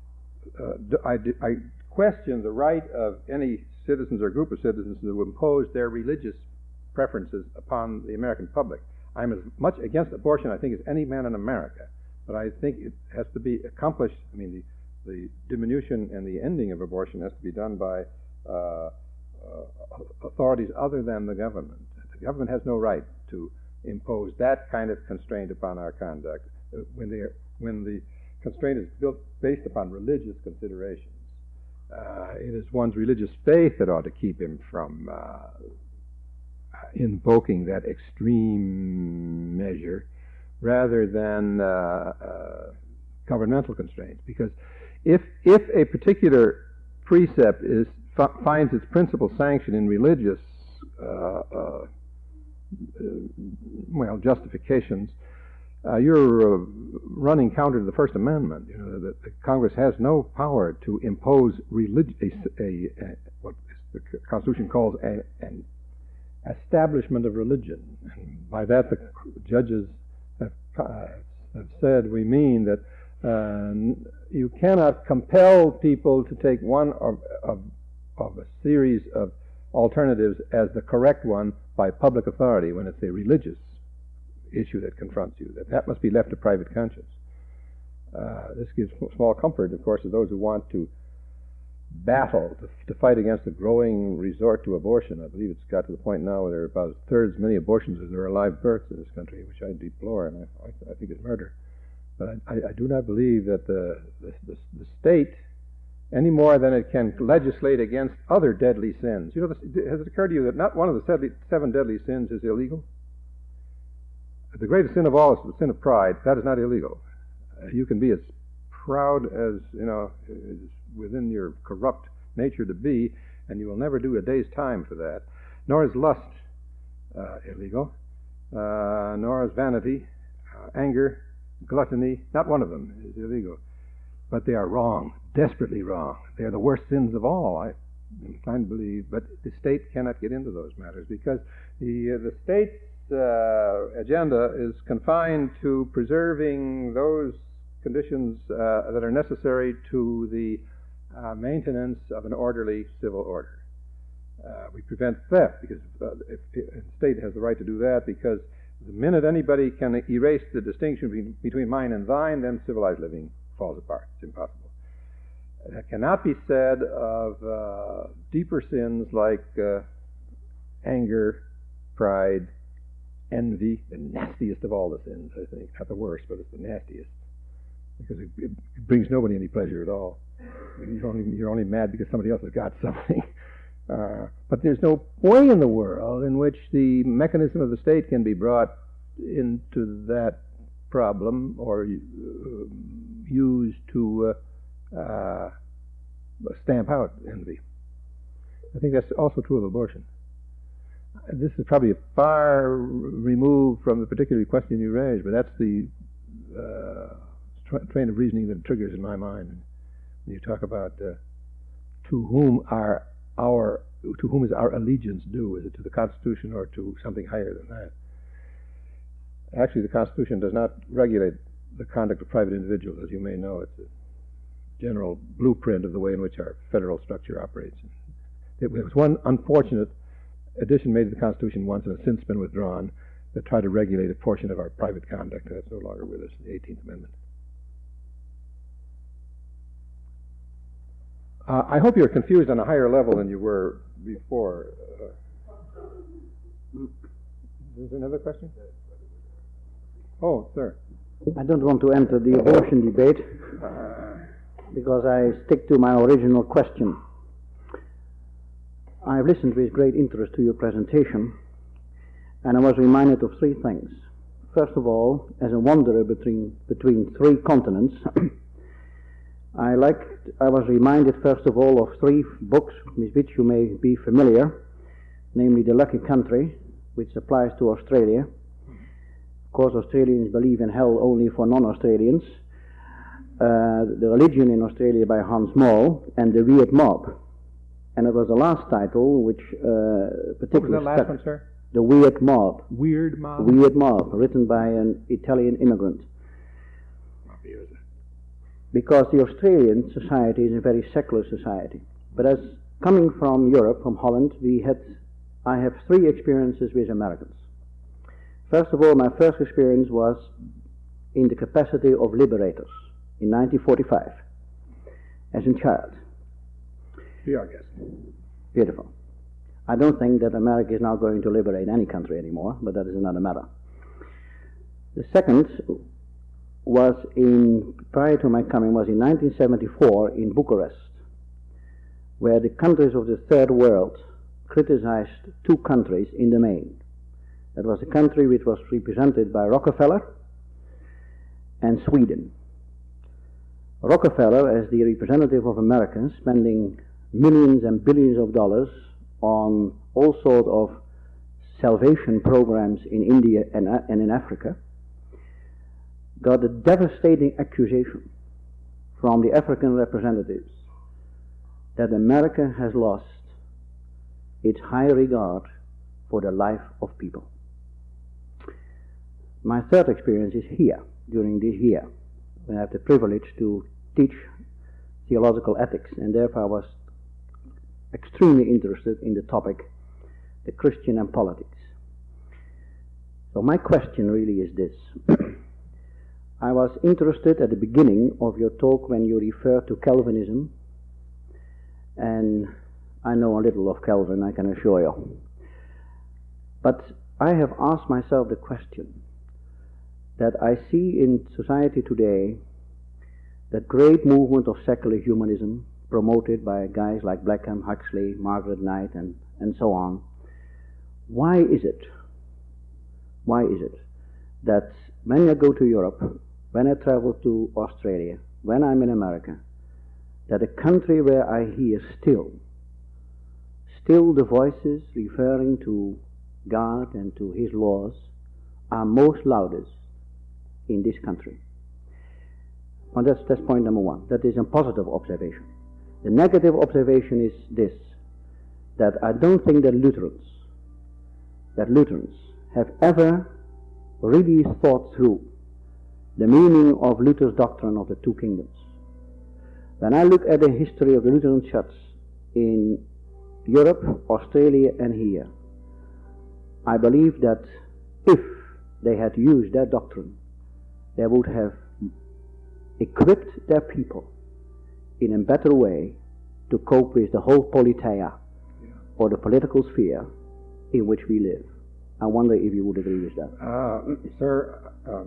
uh, uh, I, I question the right of any citizens or group of citizens to impose their religious preferences upon the American public. I'm as much against abortion, I think, as any man in America. But I think it has to be accomplished. I mean, the, the diminution and the ending of abortion has to be done by uh, uh, authorities other than the government. The government has no right to impose that kind of constraint upon our conduct uh, when, they are, when the constraint is built based upon religious considerations. Uh, it is one's religious faith that ought to keep him from uh, invoking that extreme measure rather than uh, uh, governmental constraints. Because if if a particular precept is f- finds its principal sanction in religious uh, uh, well justifications, uh, you're uh, running counter to the First Amendment. You know that Congress has no power to impose relig- a, a, a what the Constitution calls a, an establishment of religion. And by that, the judges have, uh, have said we mean that uh, you cannot compel people to take one of, of, of a series of alternatives as the correct one by public authority when it's a religious issue that confronts you. That that must be left to private conscience. Uh, this gives small comfort, of course, to those who want to battle, to, to fight against the growing resort to abortion. I believe it's got to the point now where there are about a third as many abortions as there are live births in this country, which I deplore, and I, I, I think is murder. But I, I do not believe that the, the, the, the state, any more than it can legislate against other deadly sins. You know, this, has it occurred to you that not one of the seven, seven deadly sins is illegal? The greatest sin of all is the sin of pride. That is not illegal. Uh, you can be as proud as, you know, as within your corrupt nature to be, and you will never do a day's time for that. Nor is lust uh, illegal, uh, nor is vanity, uh, anger, gluttony. Not one of them is illegal. But they are wrong, desperately wrong. They are the worst sins of all, I'm inclined to believe. But the state cannot get into those matters because the, uh, the state's uh, agenda is confined to preserving those conditions uh, that are necessary to the uh, maintenance of an orderly civil order. Uh, we prevent theft because uh, if, if the state has the right to do that, because the minute anybody can erase the distinction between, between mine and thine, then civilized living falls apart. It's impossible. That cannot be said of uh, deeper sins like uh, anger, pride, envy, the nastiest of all the sins, I think. Not the worst, but it's the nastiest. Because it, it brings nobody any pleasure at all. You're only, you're only mad because somebody else has got something. Uh, but there's no way in the world in which the mechanism of the state can be brought into that problem or uh, used to uh, uh, stamp out envy. I think that's also true of abortion. This is probably far removed from the particular question you raised, but that's the uh, tra- train of reasoning that triggers in my mind when you talk about uh, to whom are our to whom is our allegiance due? Is it to the Constitution or to something higher than that? Actually, the Constitution does not regulate the conduct of private individuals, as you may know. It's a general blueprint of the way in which our federal structure operates. There was one unfortunate addition made to the Constitution once and has since been withdrawn that tried to regulate a portion of our private conduct. That's no longer with us, the eighteenth Amendment. Uh, I hope you're confused on a higher level than you were before. Uh, is there another question? Oh, sir. I don't want to enter the abortion debate because I stick to my original question. I've listened with great interest to your presentation, and I was reminded of three things. First of all, as a wanderer between between three continents, I liked, I was reminded first of all of three books with which you may be familiar, namely The Lucky Country, which applies to Australia. Of course, Australians believe in hell only for non-Australians. Uh, the Religion in Australia by Hans Moll, and The Weird Mob. And it was the last title which uh, particularly... What was that last one, sir? The Weird Mob. Weird Mob? Weird Mob, written by an Italian immigrant. Because the Australian society is a very secular society. But as coming from Europe, from Holland, we had, I have three experiences with Americans. First of all, my first experience was in the capacity of liberators in nineteen forty-five, as a child. Be our guest. Beautiful. I don't think that America is now going to liberate any country anymore, but that is another matter. The second was in, prior to my coming, was in nineteen seventy-four in Bucharest, where the countries of the third world criticized two countries in the main. That was a country which was represented by Rockefeller and Sweden. Rockefeller, as the representative of Americans, spending millions and billions of dollars on all sorts of salvation programs in India and, uh, and in Africa, got a devastating accusation from the African representatives that America has lost its high regard for the life of people. My third experience is here, during this year, when I have the privilege to teach theological ethics, and therefore I was extremely interested in the topic, the Christian and politics. So my question really is this. I was interested at the beginning of your talk when you referred to Calvinism, and I know a little of Calvin, I can assure you. But I have asked myself the question that I see in society today, that great movement of secular humanism promoted by guys like Blackham, Huxley, Margaret Knight, and, and so on. Why is it, why is it that when I go to Europe, when I travel to Australia, when I'm in America, that a country where I hear still, still the voices referring to God and to His laws are most loudest in this country? Well, that's, that's point number one. That is a positive observation. The negative observation is this, that I don't think that Lutherans, that Lutherans have ever really thought through the meaning of Luther's doctrine of the two kingdoms. When I look at the history of the Lutheran Church in Europe, Australia, and here, I believe that if they had used that doctrine, they would have equipped their people in a better way to cope with the whole politeia, or the political sphere in which we live. I wonder if you would agree with that. Uh, sir, uh,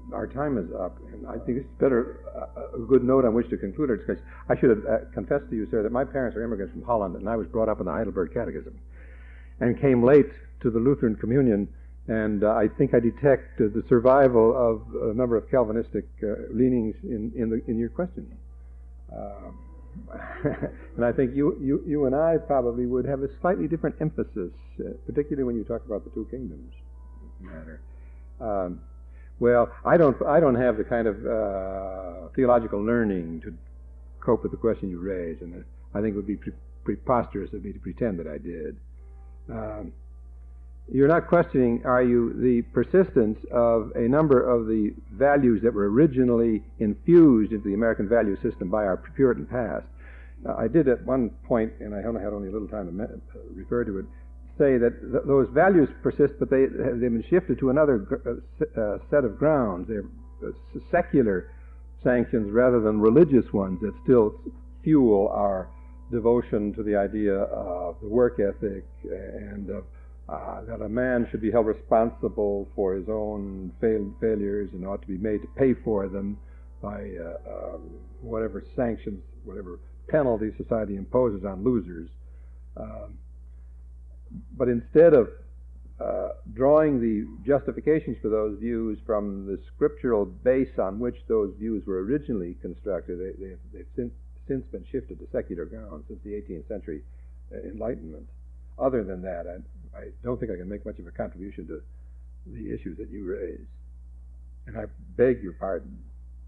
our time is up, and I think it's better uh, a good note on which to conclude our discussion. I should have uh, confessed to you, sir, that my parents are immigrants from Holland, and I was brought up in the Heidelberg Catechism, and came late to the Lutheran Communion, and uh, I think I detect uh, the survival of a number of Calvinistic uh, leanings in in, the, in your question. Um, and I think you, you you and I probably would have a slightly different emphasis, uh, particularly when you talk about the two kingdoms matter. Um, well, I don't I don't have the kind of uh, theological learning to cope with the question you raised, and I think it would be pre- preposterous of me to pretend that I did. Um, you're not questioning, are you, the persistence of a number of the values that were originally infused into the American value system by our Puritan past? Uh, I did at one point, and I only had only a little time to me- uh, refer to it, say that th- those values persist, but they, they've been shifted to another gr- uh, set of grounds. They're uh, secular sanctions rather than religious ones that still fuel our devotion to the idea of the work ethic and of Uh, that a man should be held responsible for his own fail- failures and ought to be made to pay for them by uh, uh, whatever sanctions, whatever penalty society imposes on losers. Um, but instead of uh, drawing the justifications for those views from the scriptural base on which those views were originally constructed, they, they, they've since, since been shifted to secular grounds since the eighteenth century Enlightenment. Other than that, I, I don't think I can make much of a contribution to the issues that you raised. And I beg your pardon.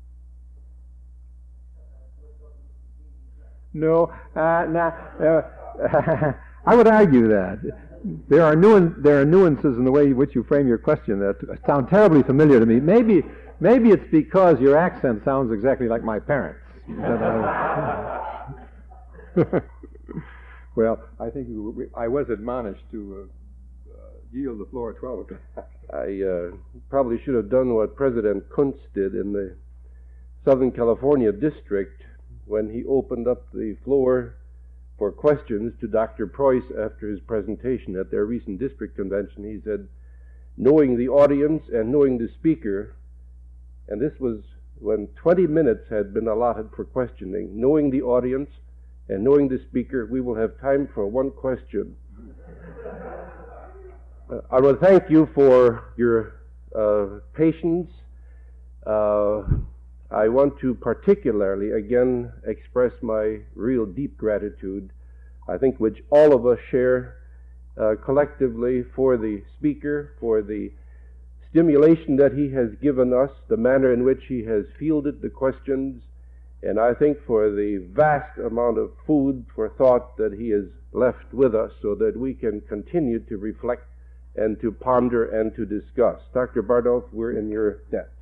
No, uh, nah, uh, I would argue that. There are, nu- there are nuances in the way in which you frame your question that sound terribly familiar to me. Maybe, maybe it's because your accent sounds exactly like my parents. That I, well, I think we, I was admonished to uh, uh, yield the floor at twelve o'clock. I uh, probably should have done what President Kuntz did in the Southern California district when he opened up the floor for questions to Doctor Preuss after his presentation at their recent district convention. He said, knowing the audience and knowing the speaker, and this was when twenty minutes had been allotted for questioning, knowing the audience and knowing the speaker, we will have time for one question. uh, I want to thank you for your uh, patience. Uh, I want to particularly, again, express my real deep gratitude, I think which all of us share uh, collectively, for the speaker, for the stimulation that he has given us, the manner in which he has fielded the questions, and I think for the vast amount of food for thought that he has left with us so that we can continue to reflect and to ponder and to discuss. Doctor Bardolph, we're in your debt.